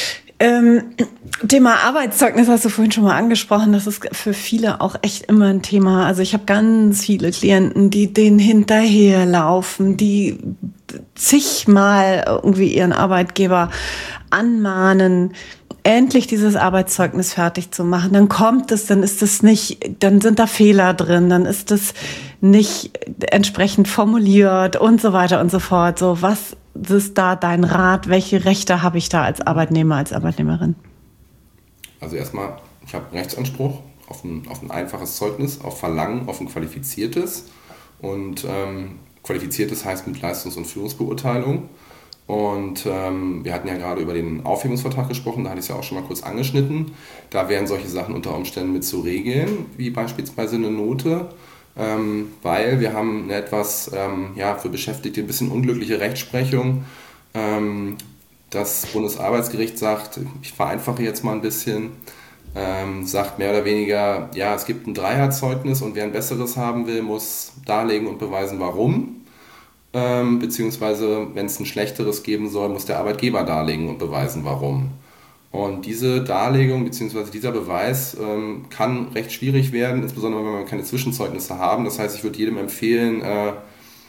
Thema Arbeitszeugnis hast du vorhin schon mal angesprochen. Das ist für viele auch echt immer ein Thema. Also ich habe ganz viele Klienten, die denen hinterherlaufen, die zigmal irgendwie ihren Arbeitgeber anmahnen, endlich dieses Arbeitszeugnis fertig zu machen. Dann kommt es, dann ist es nicht, dann sind da Fehler drin, dann ist es nicht entsprechend formuliert und so weiter und so fort. So, was ist da dein Rat? Welche Rechte habe ich da als Arbeitnehmer, als Arbeitnehmerin? Also erstmal, ich habe Rechtsanspruch auf ein einfaches Zeugnis, auf Verlangen, auf ein qualifiziertes. Und qualifiziertes heißt mit Leistungs- und Führungsbeurteilung. Und wir hatten ja gerade über den Aufhebungsvertrag gesprochen, da hatte ich es ja auch schon mal kurz angeschnitten. Da wären solche Sachen unter Umständen mit zu regeln, wie beispielsweise eine Note. Weil wir haben eine etwas für Beschäftigte ein bisschen unglückliche Rechtsprechung. Das Bundesarbeitsgericht sagt, ich vereinfache jetzt mal ein bisschen, sagt mehr oder weniger, ja, es gibt ein Dreierzeugnis und wer ein besseres haben will, muss darlegen und beweisen, warum. Beziehungsweise, wenn es ein schlechteres geben soll, muss der Arbeitgeber darlegen und beweisen, warum. Und diese Darlegung bzw. dieser Beweis kann recht schwierig werden, insbesondere wenn wir keine Zwischenzeugnisse haben. Das heißt, ich würde jedem empfehlen,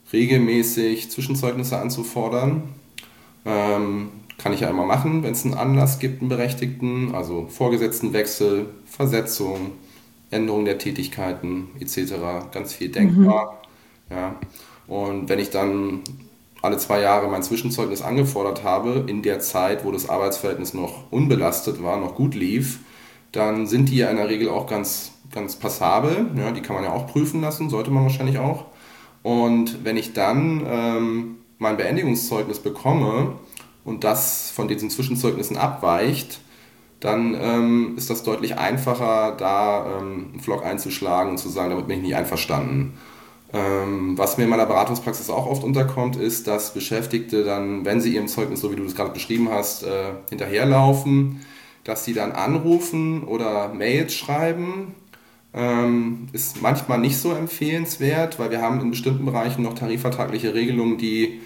regelmäßig Zwischenzeugnisse anzufordern. Kann ich ja immer machen, wenn es einen Anlass gibt, einen Berechtigten, also Vorgesetztenwechsel, Versetzung, Änderung der Tätigkeiten etc. Ganz viel denkbar. Ja. Und wenn ich dann alle 2 Jahre mein Zwischenzeugnis angefordert habe, in der Zeit, wo das Arbeitsverhältnis noch unbelastet war, noch gut lief, dann sind die ja in der Regel auch ganz passabel. Ja, die kann man ja auch prüfen lassen, sollte man wahrscheinlich auch. Und wenn ich dann mein Beendigungszeugnis bekomme und das von diesen Zwischenzeugnissen abweicht, dann ist das deutlich einfacher, da einen Pflock einzuschlagen und zu sagen, damit bin ich nicht einverstanden. Was mir in meiner Beratungspraxis auch oft unterkommt, ist, dass Beschäftigte dann, wenn sie ihrem Zeugnis, so wie du das gerade beschrieben hast, hinterherlaufen, dass sie dann anrufen oder Mails schreiben. Ist manchmal nicht so empfehlenswert, weil wir haben in bestimmten Bereichen noch tarifvertragliche Regelungen, die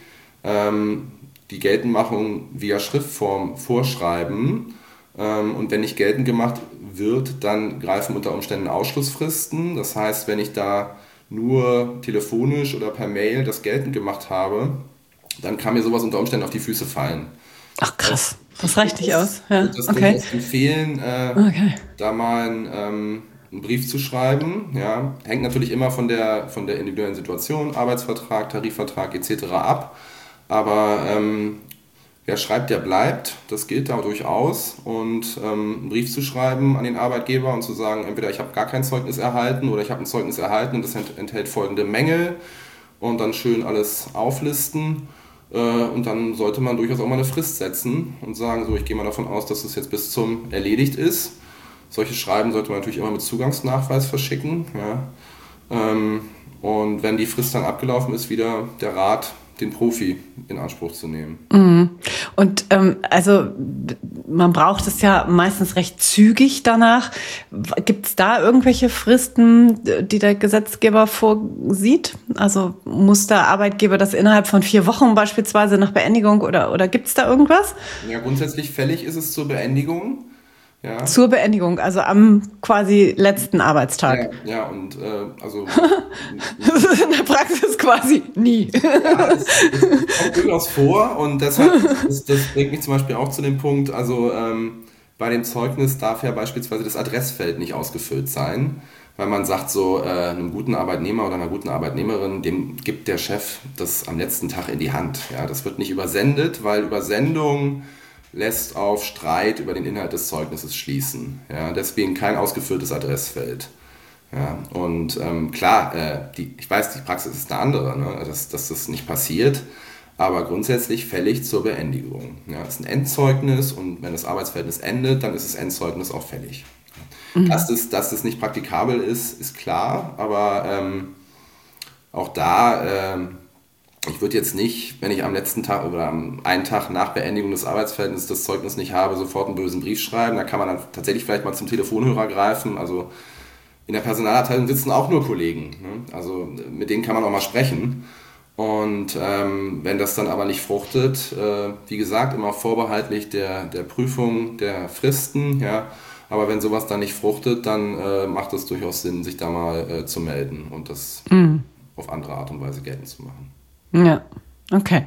die Geltendmachung via Schriftform vorschreiben. Und wenn nicht geltend gemacht wird, dann greifen unter Umständen Ausschlussfristen. Das heißt, wenn ich da nur telefonisch oder per Mail das geltend gemacht habe, dann kann mir sowas unter Umständen auf die Füße fallen. Ach krass, das reicht nicht aus. Ja. Ich würde das empfehlen, da mal einen Brief zu schreiben. Ja. Hängt natürlich immer von der individuellen Situation, Arbeitsvertrag, Tarifvertrag etc. ab. Aber wer schreibt, der bleibt. Das gilt da durchaus. Und einen Brief zu schreiben an den Arbeitgeber und zu sagen, entweder ich habe gar kein Zeugnis erhalten oder ich habe ein Zeugnis erhalten und das enthält folgende Mängel. Und dann schön alles auflisten. Und dann sollte man durchaus auch mal eine Frist setzen und sagen, so, ich gehe mal davon aus, dass das jetzt bis zum erledigt ist. Solche Schreiben sollte man natürlich immer mit Zugangsnachweis verschicken. Ja. Und wenn die Frist dann abgelaufen ist, wieder der Rat, den Profi in Anspruch zu nehmen. Und also man braucht es ja meistens recht zügig danach. Gibt es da irgendwelche Fristen, die der Gesetzgeber vorsieht? Also muss der Arbeitgeber das innerhalb von 4 Wochen beispielsweise nach Beendigung oder gibt es da irgendwas? Ja, grundsätzlich fällig ist es zur Beendigung. Ja. Zur Beendigung, also am quasi letzten Arbeitstag. Ja, und also das ist in der Praxis quasi nie. Ja, es kommt durchaus vor und deshalb, das bringt mich zum Beispiel auch zu dem Punkt, also bei dem Zeugnis darf ja beispielsweise das Adressfeld nicht ausgefüllt sein, weil man sagt so, einem guten Arbeitnehmer oder einer guten Arbeitnehmerin, dem gibt der Chef das am letzten Tag in die Hand. Ja, das wird nicht übersendet, weil Übersendung lässt auf Streit über den Inhalt des Zeugnisses schließen. Ja, deswegen kein ausgefülltes Adressfeld. Ja, und klar, ich weiß, die Praxis ist eine andere, ne, dass das nicht passiert, aber grundsätzlich fällig zur Beendigung. Ja, das ist ein Endzeugnis und wenn das Arbeitsverhältnis endet, dann ist das Endzeugnis auch fällig. Dass das nicht praktikabel ist klar, aber auch da ich würde jetzt nicht, wenn ich am letzten Tag oder am einen Tag nach Beendigung des Arbeitsverhältnisses das Zeugnis nicht habe, sofort einen bösen Brief schreiben. Da kann man dann tatsächlich vielleicht mal zum Telefonhörer greifen. Also in der Personalabteilung sitzen auch nur Kollegen. Ne? Also mit denen kann man auch mal sprechen. Und wenn das dann aber nicht fruchtet, wie gesagt, immer vorbehaltlich der Prüfung der Fristen. Ja? Aber wenn sowas dann nicht fruchtet, dann macht es durchaus Sinn, sich da mal zu melden und das auf andere Art und Weise geltend zu machen. Ja, okay.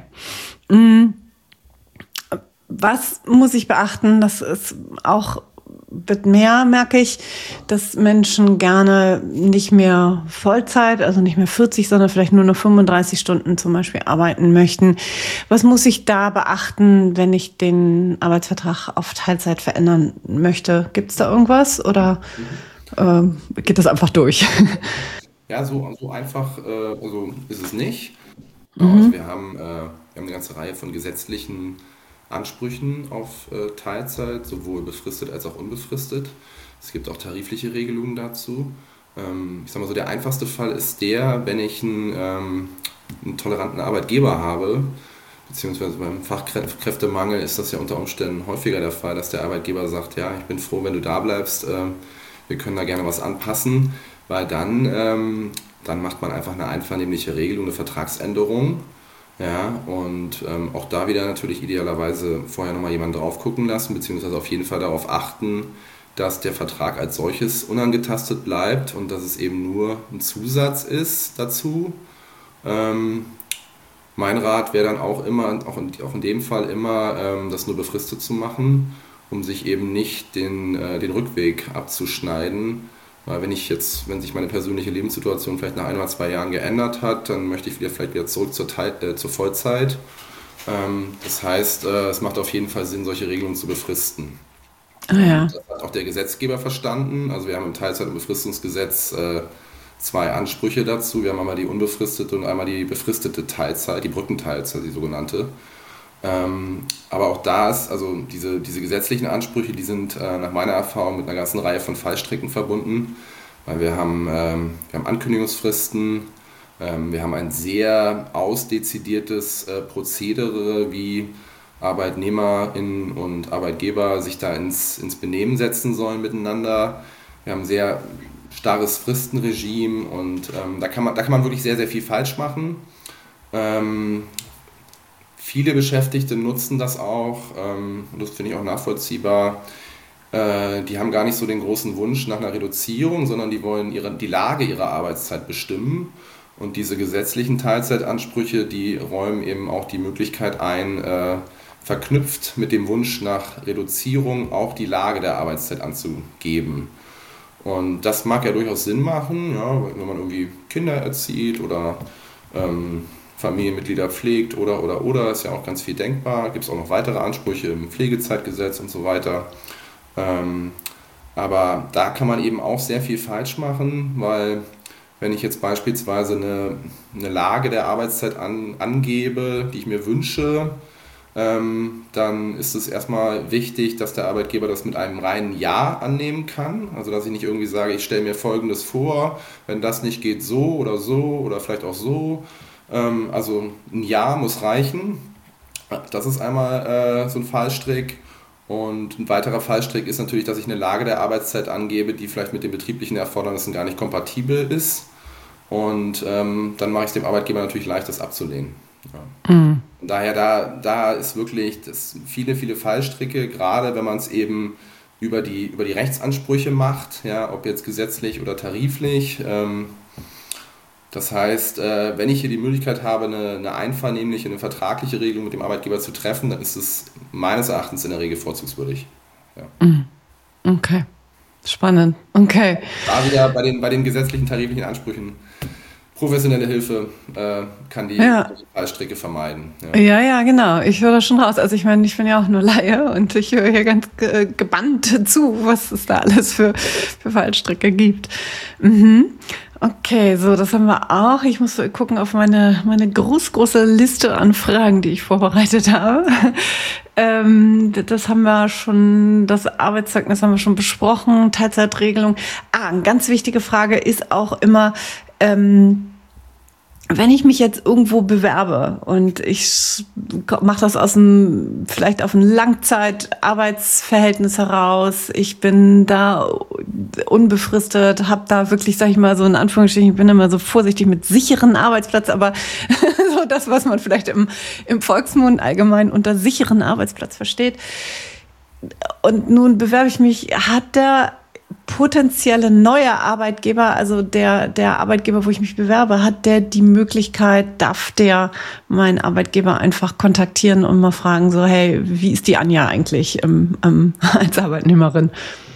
Was muss ich beachten? Das ist auch wird mehr, merke ich, dass Menschen gerne nicht mehr Vollzeit, also nicht mehr 40, sondern vielleicht nur noch 35 Stunden zum Beispiel arbeiten möchten. Was muss ich da beachten, wenn ich den Arbeitsvertrag auf Teilzeit verändern möchte? Gibt es da irgendwas oder geht das einfach durch? Ja, so einfach also ist es nicht. Also wir haben eine ganze Reihe von gesetzlichen Ansprüchen auf Teilzeit, sowohl befristet als auch unbefristet. Es gibt auch tarifliche Regelungen dazu. Ich sag mal so, der einfachste Fall ist der, wenn ich einen toleranten Arbeitgeber habe, beziehungsweise beim Fachkräftemangel ist das ja unter Umständen häufiger der Fall, dass der Arbeitgeber sagt, ja, ich bin froh, wenn du da bleibst, wir können da gerne was anpassen, weil dann macht man einfach eine einvernehmliche Regelung, eine Vertragsänderung. Ja, und auch da wieder natürlich idealerweise vorher nochmal jemanden drauf gucken lassen, beziehungsweise auf jeden Fall darauf achten, dass der Vertrag als solches unangetastet bleibt und dass es eben nur ein Zusatz ist dazu. Mein Rat wäre dann auch immer, auch in dem Fall immer, das nur befristet zu machen, um sich eben nicht den Rückweg abzuschneiden. Weil wenn sich meine persönliche Lebenssituation vielleicht nach 1 oder 2 Jahren geändert hat, dann möchte ich vielleicht wieder zurück zur Vollzeit. Das heißt, es macht auf jeden Fall Sinn, solche Regelungen zu befristen. Ah ja. Das hat auch der Gesetzgeber verstanden. Also wir haben im Teilzeit- und Befristungsgesetz 2 Ansprüche dazu. Wir haben einmal die unbefristete und einmal die befristete Teilzeit, die Brückenteilzeit, die sogenannte. Aber auch da ist, also diese gesetzlichen Ansprüche, die sind nach meiner Erfahrung mit einer ganzen Reihe von Fallstricken verbunden, weil wir haben Ankündigungsfristen, wir haben ein sehr ausdezidiertes Prozedere, wie ArbeitnehmerInnen und Arbeitgeber sich da ins Benehmen setzen sollen miteinander. Wir haben ein sehr starres Fristenregime und da kann man wirklich sehr, sehr viel falsch machen. Viele Beschäftigte nutzen das auch, und das finde ich auch nachvollziehbar. Die haben gar nicht so den großen Wunsch nach einer Reduzierung, sondern die wollen die Lage ihrer Arbeitszeit bestimmen. Und diese gesetzlichen Teilzeitansprüche, die räumen eben auch die Möglichkeit ein, verknüpft mit dem Wunsch nach Reduzierung auch die Lage der Arbeitszeit anzugeben. Und das mag ja durchaus Sinn machen, ja, wenn man irgendwie Kinder erzieht oder Familienmitglieder pflegt oder, ist ja auch ganz viel denkbar. Gibt es auch noch weitere Ansprüche im Pflegezeitgesetz und so weiter. Aber da kann man eben auch sehr viel falsch machen, weil wenn ich jetzt beispielsweise eine Lage der Arbeitszeit angebe, die ich mir wünsche, dann ist es erstmal wichtig, dass der Arbeitgeber das mit einem reinen Ja annehmen kann. Also dass ich nicht irgendwie sage, ich stelle mir Folgendes vor, wenn das nicht geht so oder vielleicht auch so. Also ein Ja muss reichen. Das ist einmal so ein Fallstrick. Und ein weiterer Fallstrick ist natürlich, dass ich eine Lage der Arbeitszeit angebe, die vielleicht mit den betrieblichen Erfordernissen gar nicht kompatibel ist. Und dann mache ich es dem Arbeitgeber natürlich leicht, das abzulehnen. Ja. Mhm. Daher, da ist wirklich viele, viele Fallstricke, gerade wenn man es eben über die Rechtsansprüche macht, ja, ob jetzt gesetzlich oder tariflich. Das heißt, wenn ich hier die Möglichkeit habe, eine einvernehmliche, eine vertragliche Regelung mit dem Arbeitgeber zu treffen, dann ist es meines Erachtens in der Regel vorzugswürdig. Ja. Okay, spannend. Okay. Da wieder bei den gesetzlichen, tariflichen Ansprüchen. Professionelle Hilfe kann die Fallstricke vermeiden. Ja, genau. Ich höre das schon raus. Also ich meine, ich bin ja auch nur Laie und ich höre hier ganz gebannt zu, was es da alles für Fallstricke gibt. Mhm. Okay, so, das haben wir auch. Ich muss gucken auf meine große Liste an Fragen, die ich vorbereitet habe. Das haben wir schon, das Arbeitszeugnis haben wir schon besprochen, Teilzeitregelung. Eine ganz wichtige Frage ist auch immer, wenn ich mich jetzt irgendwo bewerbe und ich mache das vielleicht auf ein Langzeitarbeitsverhältnis heraus, ich bin da unbefristet, habe da wirklich, sag ich mal, so in Anführungsstrichen, ich bin immer so vorsichtig mit sicheren Arbeitsplatz, aber so das, was man vielleicht im Volksmund allgemein unter sicheren Arbeitsplatz versteht. Und nun bewerbe ich mich, hat der potenzielle neue Arbeitgeber, also der Arbeitgeber, wo ich mich bewerbe, hat der die Möglichkeit, darf der meinen Arbeitgeber einfach kontaktieren und mal fragen, so, hey, wie ist die Anja eigentlich als Arbeitnehmerin?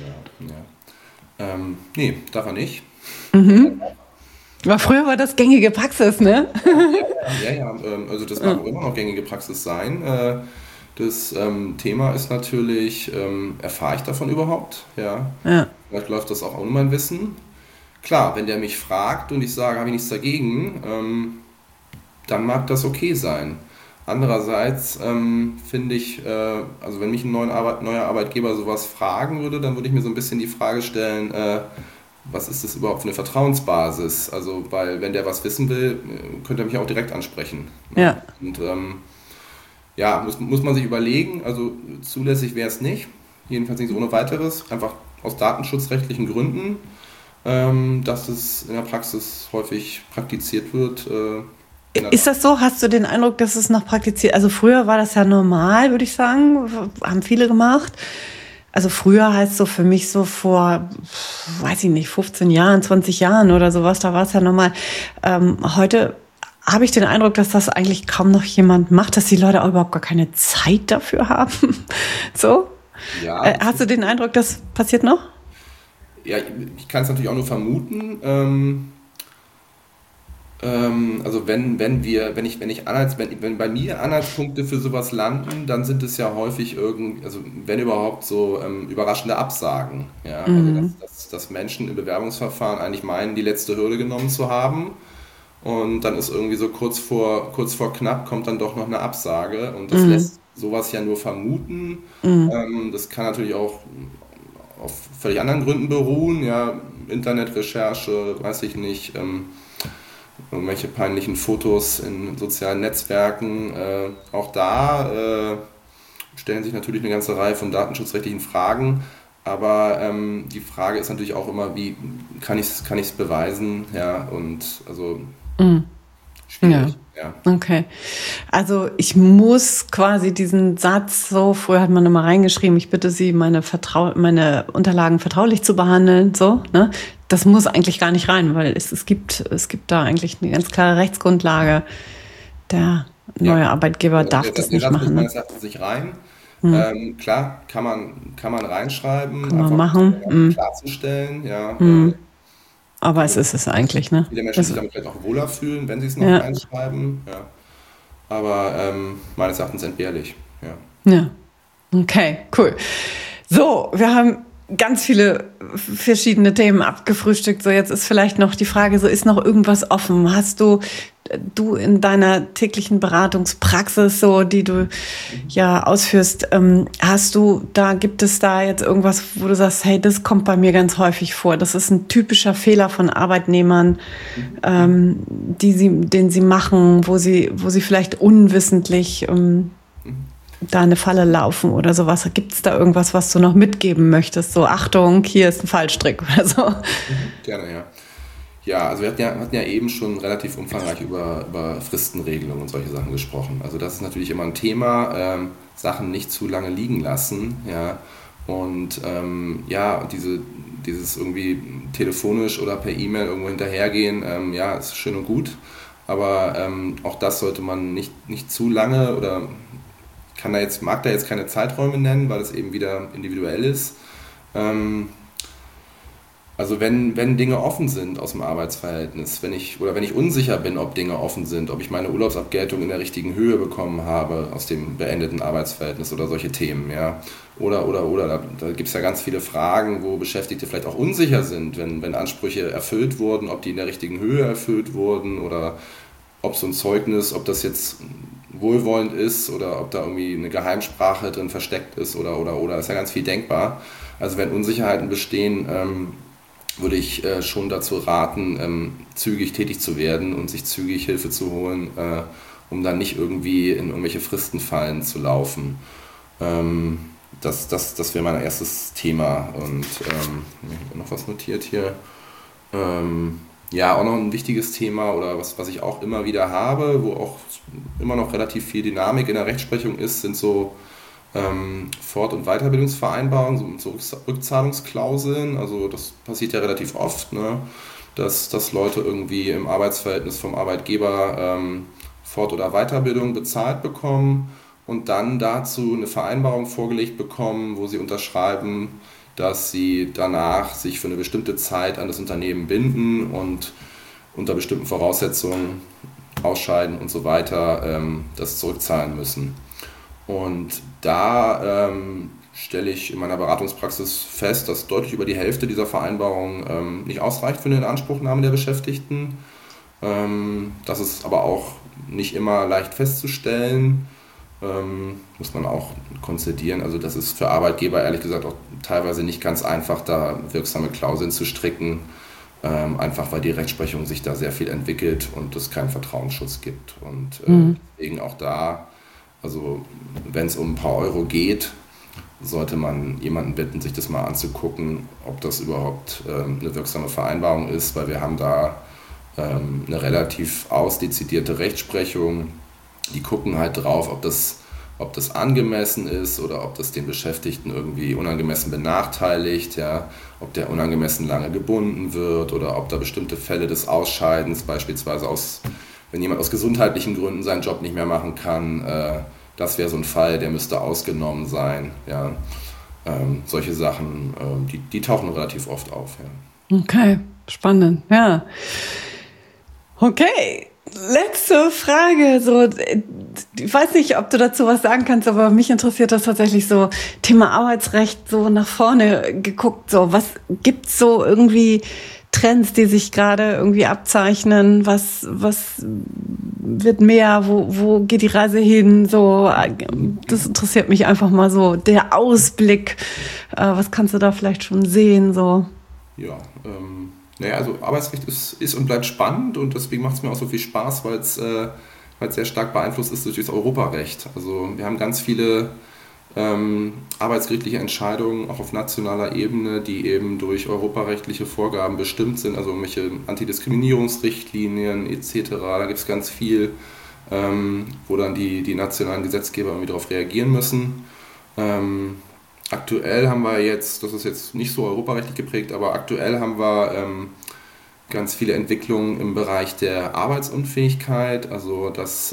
Nee, darf er nicht. Mhm. Aber früher war das gängige Praxis, ne? Ja, also das mag auch immer noch gängige Praxis sein. Das Thema ist natürlich, erfahre ich davon überhaupt? Ja. Vielleicht läuft das auch ohne mein Wissen. Klar, wenn der mich fragt und ich sage, habe ich nichts dagegen, dann mag das okay sein. Andererseits finde ich, also wenn mich ein neuer Arbeitgeber sowas fragen würde, dann würde ich mir so ein bisschen die Frage stellen, was ist das überhaupt für eine Vertrauensbasis? Also, weil wenn der was wissen will, könnte er mich auch direkt ansprechen. Ja. Und muss man sich überlegen, also zulässig wäre es nicht, jedenfalls nicht so ohne weiteres, einfach aus datenschutzrechtlichen Gründen, dass es in der Praxis häufig praktiziert wird. Ist das so? Hast du den Eindruck, dass es noch praktiziert? Also früher war das ja normal, würde ich sagen, haben viele gemacht. Also früher heißt so für mich so vor, weiß ich nicht, 15 Jahren, 20 Jahren oder sowas, da war es ja normal. Heute habe ich den Eindruck, dass das eigentlich kaum noch jemand macht, dass die Leute auch überhaupt gar keine Zeit dafür haben. So? Ja, Hast du den Eindruck, das passiert noch? ja, ich kann es natürlich auch nur vermuten. Also wenn bei mir Anhaltspunkte für sowas landen, dann sind es ja häufig also wenn überhaupt so überraschende Absagen. Ja, also Mhm. dass Menschen im Bewerbungsverfahren eigentlich meinen, die letzte Hürde genommen zu haben. Und dann ist irgendwie so kurz vor knapp kommt dann doch noch eine Absage und das Mhm. lässt sowas ja nur vermuten. Mhm. Das kann natürlich auch auf völlig anderen Gründen beruhen, ja, Internetrecherche, weiß ich nicht, irgendwelche peinlichen Fotos in sozialen Netzwerken. Auch da stellen sich natürlich eine ganze Reihe von datenschutzrechtlichen Fragen. Aber die Frage ist natürlich auch immer, wie kann ich's beweisen? Ja, und also Mhm. Ja. schwierig. Ja, Okay. Also ich muss quasi diesen Satz so, früher hat man immer reingeschrieben, ich bitte Sie, meine Unterlagen vertraulich zu behandeln, so, ne? Das muss eigentlich gar nicht rein, weil es gibt da eigentlich eine ganz klare Rechtsgrundlage. Der ja. neue Arbeitgeber Also darf das Der nicht Satz muss machen, ne? meines Erachtens nicht rein. Hm. Klar, kann man reinschreiben, Kann man einfach um es machen. nochmal Hm. klarzustellen. Ja, Hm. Aber es viele, ist es eigentlich, ne? viele Menschen Das, sich damit vielleicht auch wohler fühlen, wenn sie es noch ja, reinschreiben. Ja. Aber meines Erachtens entbehrlich. Ja. ja. Okay, cool. So, wir haben ganz viele verschiedene Themen abgefrühstückt. So, jetzt ist vielleicht noch die Frage, so ist noch irgendwas offen? Hast du in deiner täglichen Beratungspraxis, so, die du ja ausführst, gibt es da jetzt irgendwas, wo du sagst, hey, das kommt bei mir ganz häufig vor. Das ist ein typischer Fehler von Arbeitnehmern, den sie machen, wo sie vielleicht unwissentlich, da eine Falle laufen oder sowas. Gibt es da irgendwas, was du noch mitgeben möchtest? So, Achtung, hier ist ein Fallstrick oder so. Gerne, ja. Ja, also hatten ja eben schon relativ umfangreich über Fristenregelungen und solche Sachen gesprochen. Also das ist natürlich immer ein Thema, Sachen nicht zu lange liegen lassen, ja. Und ja, dieses irgendwie telefonisch oder per E-Mail irgendwo hinterhergehen, ja, ist schön und gut. Aber auch das sollte man nicht zu lange oder mag da jetzt keine Zeiträume nennen, weil es eben wieder individuell ist. Ähm, also wenn Dinge offen sind aus dem Arbeitsverhältnis, wenn ich unsicher bin, ob Dinge offen sind, ob ich meine Urlaubsabgeltung in der richtigen Höhe bekommen habe aus dem beendeten Arbeitsverhältnis oder solche Themen, ja. Da gibt es ja ganz viele Fragen, wo Beschäftigte vielleicht auch unsicher sind, wenn Ansprüche erfüllt wurden, ob die in der richtigen Höhe erfüllt wurden oder ob so ein Zeugnis, ob das jetzt wohlwollend ist oder ob da irgendwie eine Geheimsprache drin versteckt ist oder ist ja ganz viel denkbar. Also wenn Unsicherheiten bestehen, würde ich schon dazu raten, zügig tätig zu werden und sich zügig Hilfe zu holen, um dann nicht irgendwie in irgendwelche Fristenfallen zu laufen. Das wäre mein erstes Thema. Und ich habe noch was notiert hier. Ja, auch noch ein wichtiges Thema oder was ich auch immer wieder habe, wo auch immer noch relativ viel Dynamik in der Rechtsprechung ist, sind so Fort- und Weiterbildungsvereinbarungen, so Rückzahlungsklauseln. Also das passiert ja relativ oft, ne? Dass Leute irgendwie im Arbeitsverhältnis vom Arbeitgeber Fort- oder Weiterbildung bezahlt bekommen und dann dazu eine Vereinbarung vorgelegt bekommen, wo sie unterschreiben, dass sie danach sich für eine bestimmte Zeit an das Unternehmen binden und unter bestimmten Voraussetzungen ausscheiden und so weiter das zurückzahlen müssen. Und da stelle ich in meiner Beratungspraxis fest, dass deutlich über die Hälfte dieser Vereinbarungen nicht ausreicht für eine Inanspruchnahme der Beschäftigten. Das ist aber auch nicht immer leicht festzustellen. Muss man auch konzidieren. Also das ist für Arbeitgeber ehrlich gesagt auch teilweise nicht ganz einfach, da wirksame Klauseln zu stricken, einfach weil die Rechtsprechung sich da sehr viel entwickelt und es keinen Vertrauensschutz gibt. Und deswegen auch da, also wenn es um ein paar Euro geht, sollte man jemanden bitten, sich das mal anzugucken, ob das überhaupt eine wirksame Vereinbarung ist, weil wir haben da eine relativ ausdezidierte Rechtsprechung. Die gucken halt drauf, ob das angemessen ist oder ob das den Beschäftigten irgendwie unangemessen benachteiligt, ja, ob der unangemessen lange gebunden wird oder ob da bestimmte Fälle des Ausscheidens beispielsweise aus wenn jemand aus gesundheitlichen Gründen seinen Job nicht mehr machen kann, das wäre so ein Fall, der müsste ausgenommen sein. Ja. Solche Sachen, die tauchen relativ oft auf. Ja. Okay, spannend, ja. Okay, letzte Frage. So, ich weiß nicht, ob du dazu was sagen kannst, aber mich interessiert das tatsächlich so, Thema Arbeitsrecht, so nach vorne geguckt. So, was gibt's so irgendwie Trends, die sich gerade irgendwie abzeichnen? Was wird mehr? Wo geht die Reise hin? So, das interessiert mich einfach mal so. Der Ausblick, was kannst du da vielleicht schon sehen? So. Ja, naja, also Arbeitsrecht ist und bleibt spannend und deswegen macht es mir auch so viel Spaß, weil es sehr stark beeinflusst ist durch das Europarecht. Also wir haben ganz viele arbeitsgerichtliche Entscheidungen auch auf nationaler Ebene, die eben durch europarechtliche Vorgaben bestimmt sind, also irgendwelche Antidiskriminierungsrichtlinien etc. Da gibt es ganz viel, wo dann die nationalen Gesetzgeber irgendwie darauf reagieren müssen. Aktuell haben wir jetzt, das ist jetzt nicht so europarechtlich geprägt, aber aktuell haben wir ganz viele Entwicklungen im Bereich der Arbeitsunfähigkeit, also das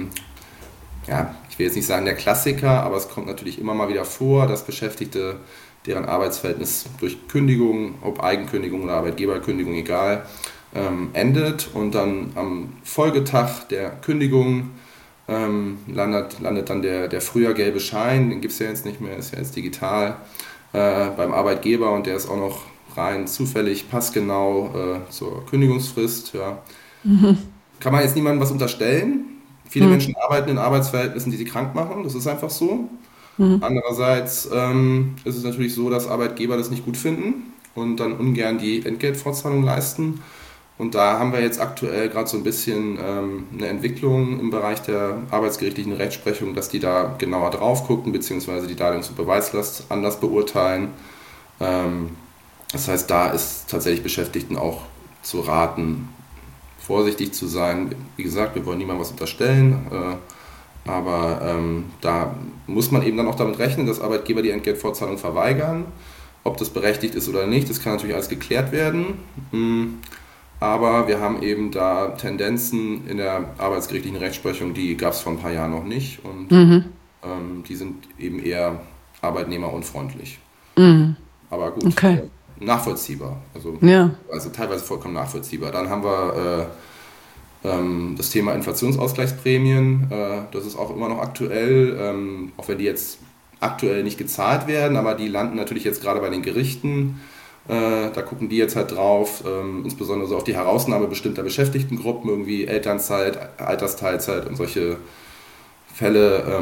ja, ich will jetzt nicht sagen der Klassiker, aber es kommt natürlich immer mal wieder vor, dass Beschäftigte, deren Arbeitsverhältnis durch Kündigung, ob Eigenkündigung oder Arbeitgeberkündigung, egal, endet und dann am Folgetag der Kündigung landet dann der früher gelbe Schein, den gibt es ja jetzt nicht mehr, ist ja jetzt digital, beim Arbeitgeber und der ist auch noch rein zufällig, passgenau zur Kündigungsfrist. Ja. Kann man jetzt niemandem was unterstellen. Viele Menschen arbeiten in Arbeitsverhältnissen, die sie krank machen, das ist einfach so. Andererseits ist es natürlich so, dass Arbeitgeber das nicht gut finden und dann ungern die Entgeltfortzahlung leisten. Und da haben wir jetzt aktuell gerade so ein bisschen eine Entwicklung im Bereich der arbeitsgerichtlichen Rechtsprechung, dass die da genauer drauf gucken, beziehungsweise die Darlegungs- und Beweislast anders beurteilen. Das heißt, da ist tatsächlich Beschäftigten auch zu raten, vorsichtig zu sein. Wie gesagt, wir wollen niemandem was unterstellen, aber da muss man eben dann auch damit rechnen, dass Arbeitgeber die Entgeltfortzahlung verweigern. Ob das berechtigt ist oder nicht, das kann natürlich alles geklärt werden. Aber wir haben eben da Tendenzen in der arbeitsgerichtlichen Rechtsprechung, die gab es vor ein paar Jahren noch nicht und die sind eben eher arbeitnehmerunfreundlich. Aber gut, Okay. Nachvollziehbar, Ja. also teilweise vollkommen nachvollziehbar. Dann haben wir das Thema Inflationsausgleichsprämien, das ist auch immer noch aktuell, auch wenn die jetzt aktuell nicht gezahlt werden, aber die landen natürlich jetzt gerade bei den Gerichten. Da gucken die jetzt halt drauf, insbesondere so auf die Herausnahme bestimmter Beschäftigtengruppen, irgendwie Elternzeit, Altersteilzeit und solche Fälle.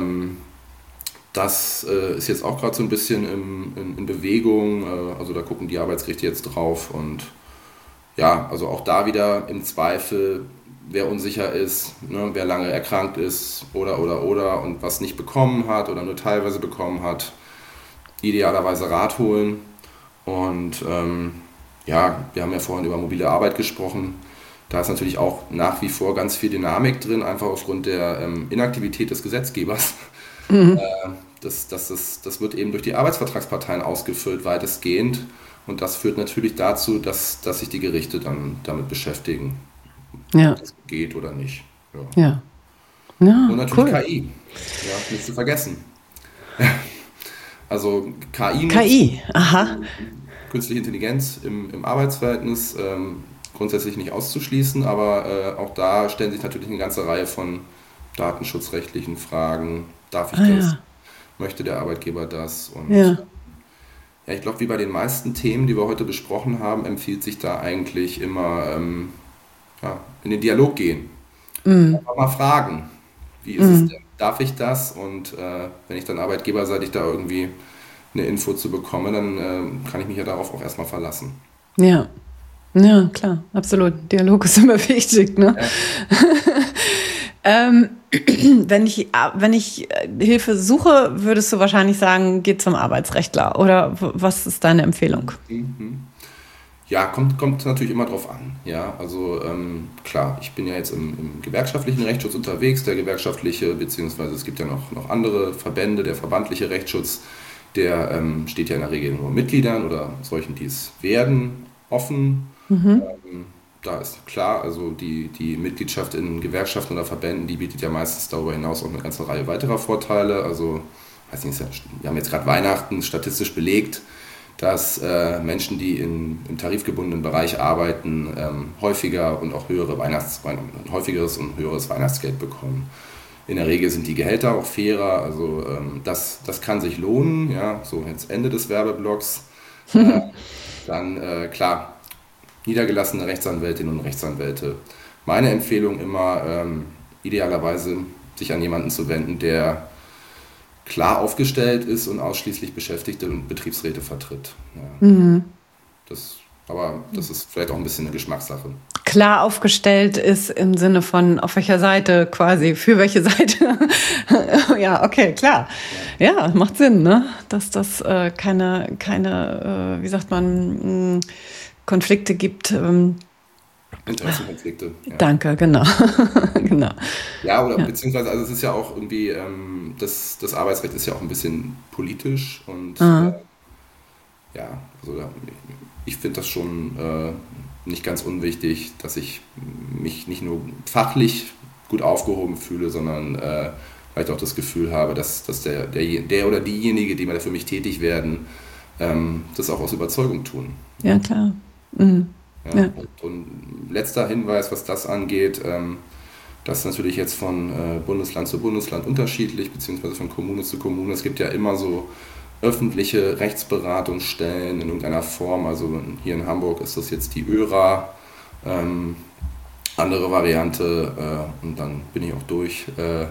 Das ist jetzt auch gerade so ein bisschen in Bewegung, also da gucken die Arbeitsgerichte jetzt drauf und ja, also auch da wieder im Zweifel, wer unsicher ist, ne, wer lange erkrankt ist oder und was nicht bekommen hat oder nur teilweise bekommen hat, idealerweise Rat holen. Und ja, wir haben ja vorhin über mobile Arbeit gesprochen. Da ist natürlich auch nach wie vor ganz viel Dynamik drin, einfach aufgrund der Inaktivität des Gesetzgebers. Das wird eben durch die Arbeitsvertragsparteien ausgefüllt, weitestgehend. Und das führt natürlich dazu, dass sich die Gerichte dann damit beschäftigen, ob das geht oder nicht. Ja. Ja, und natürlich cool. KI, ja, nicht zu vergessen. Also KI, aha. Künstliche Intelligenz im Arbeitsverhältnis grundsätzlich nicht auszuschließen, aber auch da stellen sich natürlich eine ganze Reihe von datenschutzrechtlichen Fragen. Darf ich das? Ja. Möchte der Arbeitgeber das? Und Ja. ja, ich glaube, wie bei den meisten Themen, die wir heute besprochen haben, empfiehlt sich da eigentlich immer in den Dialog gehen. Einfach mal fragen, wie ist es denn? Darf ich das? Und wenn ich dann arbeitgeberseitig da irgendwie eine Info zu bekomme, dann kann ich mich ja darauf auch erstmal verlassen. Ja. Ja, klar, absolut. Dialog ist immer wichtig, ne? Ja. Wenn ich Hilfe suche, würdest du wahrscheinlich sagen, geh zum Arbeitsrechtler. Oder was ist deine Empfehlung? Ja, kommt natürlich immer drauf an. Ja, also klar, ich bin ja jetzt im gewerkschaftlichen Rechtsschutz unterwegs. Der gewerkschaftliche, beziehungsweise es gibt ja noch andere Verbände, der verbandliche Rechtsschutz, der steht ja in der Regel nur Mitgliedern oder solchen, die es werden, offen. da ist klar, also die Mitgliedschaft in Gewerkschaften oder Verbänden, die bietet ja meistens darüber hinaus auch eine ganze Reihe weiterer Vorteile. Also, weiß nicht, wir haben jetzt gerade Weihnachten statistisch belegt, dass Menschen, die im tarifgebundenen Bereich arbeiten, häufiger und auch häufigeres und höheres Weihnachtsgeld bekommen. In der Regel sind die Gehälter auch fairer, also das kann sich lohnen, ja, so jetzt Ende des Werbeblocks. Dann, klar, niedergelassene Rechtsanwältinnen und Rechtsanwälte. Meine Empfehlung immer, idealerweise sich an jemanden zu wenden, der klar aufgestellt ist und ausschließlich Beschäftigte und Betriebsräte vertritt. Ja. Das ist vielleicht auch ein bisschen eine Geschmackssache. Klar aufgestellt ist im Sinne von auf welcher Seite quasi, für welche Seite. Ja, okay, klar. Ja, macht Sinn, ne? Dass das keine, wie sagt man, Konflikte gibt. Interessenkonflikte. Ja. Danke, genau. Genau. Ja, oder beziehungsweise, also es ist ja auch irgendwie, das Arbeitsrecht ist ja auch ein bisschen politisch und ich finde das schon nicht ganz unwichtig, dass ich mich nicht nur fachlich gut aufgehoben fühle, sondern vielleicht auch das Gefühl habe, dass der oder diejenige, die mal für mich tätig werden, das auch aus Überzeugung tun. Ja, klar. Mhm. Ja. Und letzter Hinweis, was das angeht, das ist natürlich jetzt von Bundesland zu Bundesland unterschiedlich, beziehungsweise von Kommune zu Kommune. Es gibt ja immer so öffentliche Rechtsberatungsstellen in irgendeiner Form. Also hier in Hamburg ist das jetzt die ÖRA, andere Variante, und dann bin ich auch durch.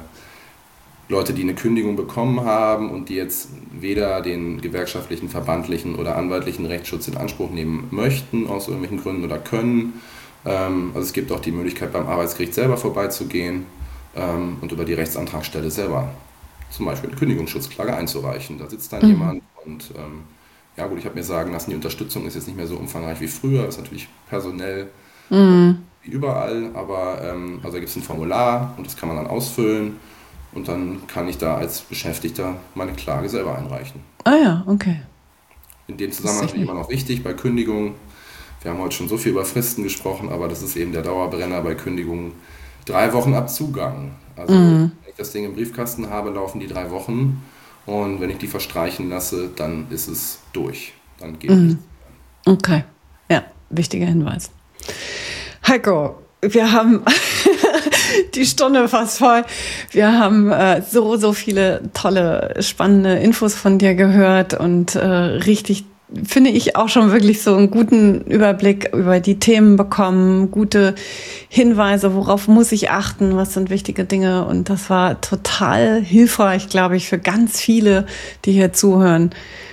Leute, die eine Kündigung bekommen haben und die jetzt weder den gewerkschaftlichen, verbandlichen oder anwaltlichen Rechtsschutz in Anspruch nehmen möchten, aus irgendwelchen Gründen oder können. Also es gibt auch die Möglichkeit, beim Arbeitsgericht selber vorbeizugehen und über die Rechtsantragsstelle selber zum Beispiel eine Kündigungsschutzklage einzureichen. Da sitzt dann jemand und ich habe mir sagen lassen, die Unterstützung ist jetzt nicht mehr so umfangreich wie früher, ist natürlich personell wie überall, aber also da gibt es ein Formular und das kann man dann ausfüllen. Und dann kann ich da als Beschäftigter meine Klage selber einreichen. Ah ja, okay. In dem Zusammenhang ist immer noch wichtig, bei Kündigung, wir haben heute schon so viel über Fristen gesprochen, aber das ist eben der Dauerbrenner bei Kündigung, 3 Wochen ab Zugang. Also wenn ich das Ding im Briefkasten habe, laufen die 3 Wochen und wenn ich die verstreichen lasse, dann ist es durch. Dann geht nichts mehr. Okay, ja, wichtiger Hinweis. Heiko, wir haben die Stunde fast voll. Wir haben so viele tolle, spannende Infos von dir gehört und richtig, finde ich, auch schon wirklich so einen guten Überblick über die Themen bekommen, gute Hinweise, worauf muss ich achten, was sind wichtige Dinge, und das war total hilfreich, glaube ich, für ganz viele, die hier zuhören.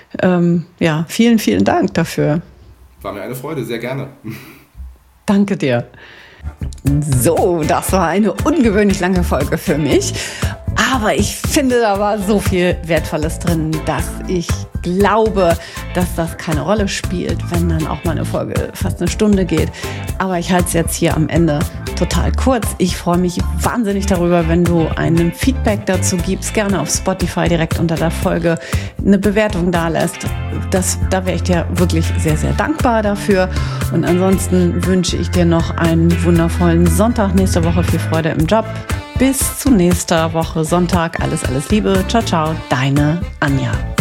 Vielen, vielen Dank dafür. War mir eine Freude, sehr gerne. Danke dir. So, das war eine ungewöhnlich lange Folge für mich. Aber ich finde, da war so viel Wertvolles drin, dass ich glaube, dass das keine Rolle spielt, wenn dann auch mal eine Folge fast eine Stunde geht. Aber ich halte es jetzt hier am Ende total kurz. Ich freue mich wahnsinnig darüber, wenn du ein Feedback dazu gibst, gerne auf Spotify direkt unter der Folge eine Bewertung dalässt. Da wäre ich dir wirklich sehr, sehr dankbar dafür. Und ansonsten wünsche ich dir noch einen wundervollen Sonntag. Nächste Woche viel Freude im Job. Bis zu nächster Woche Sonntag. Alles Liebe. Ciao, ciao. Deine Anja.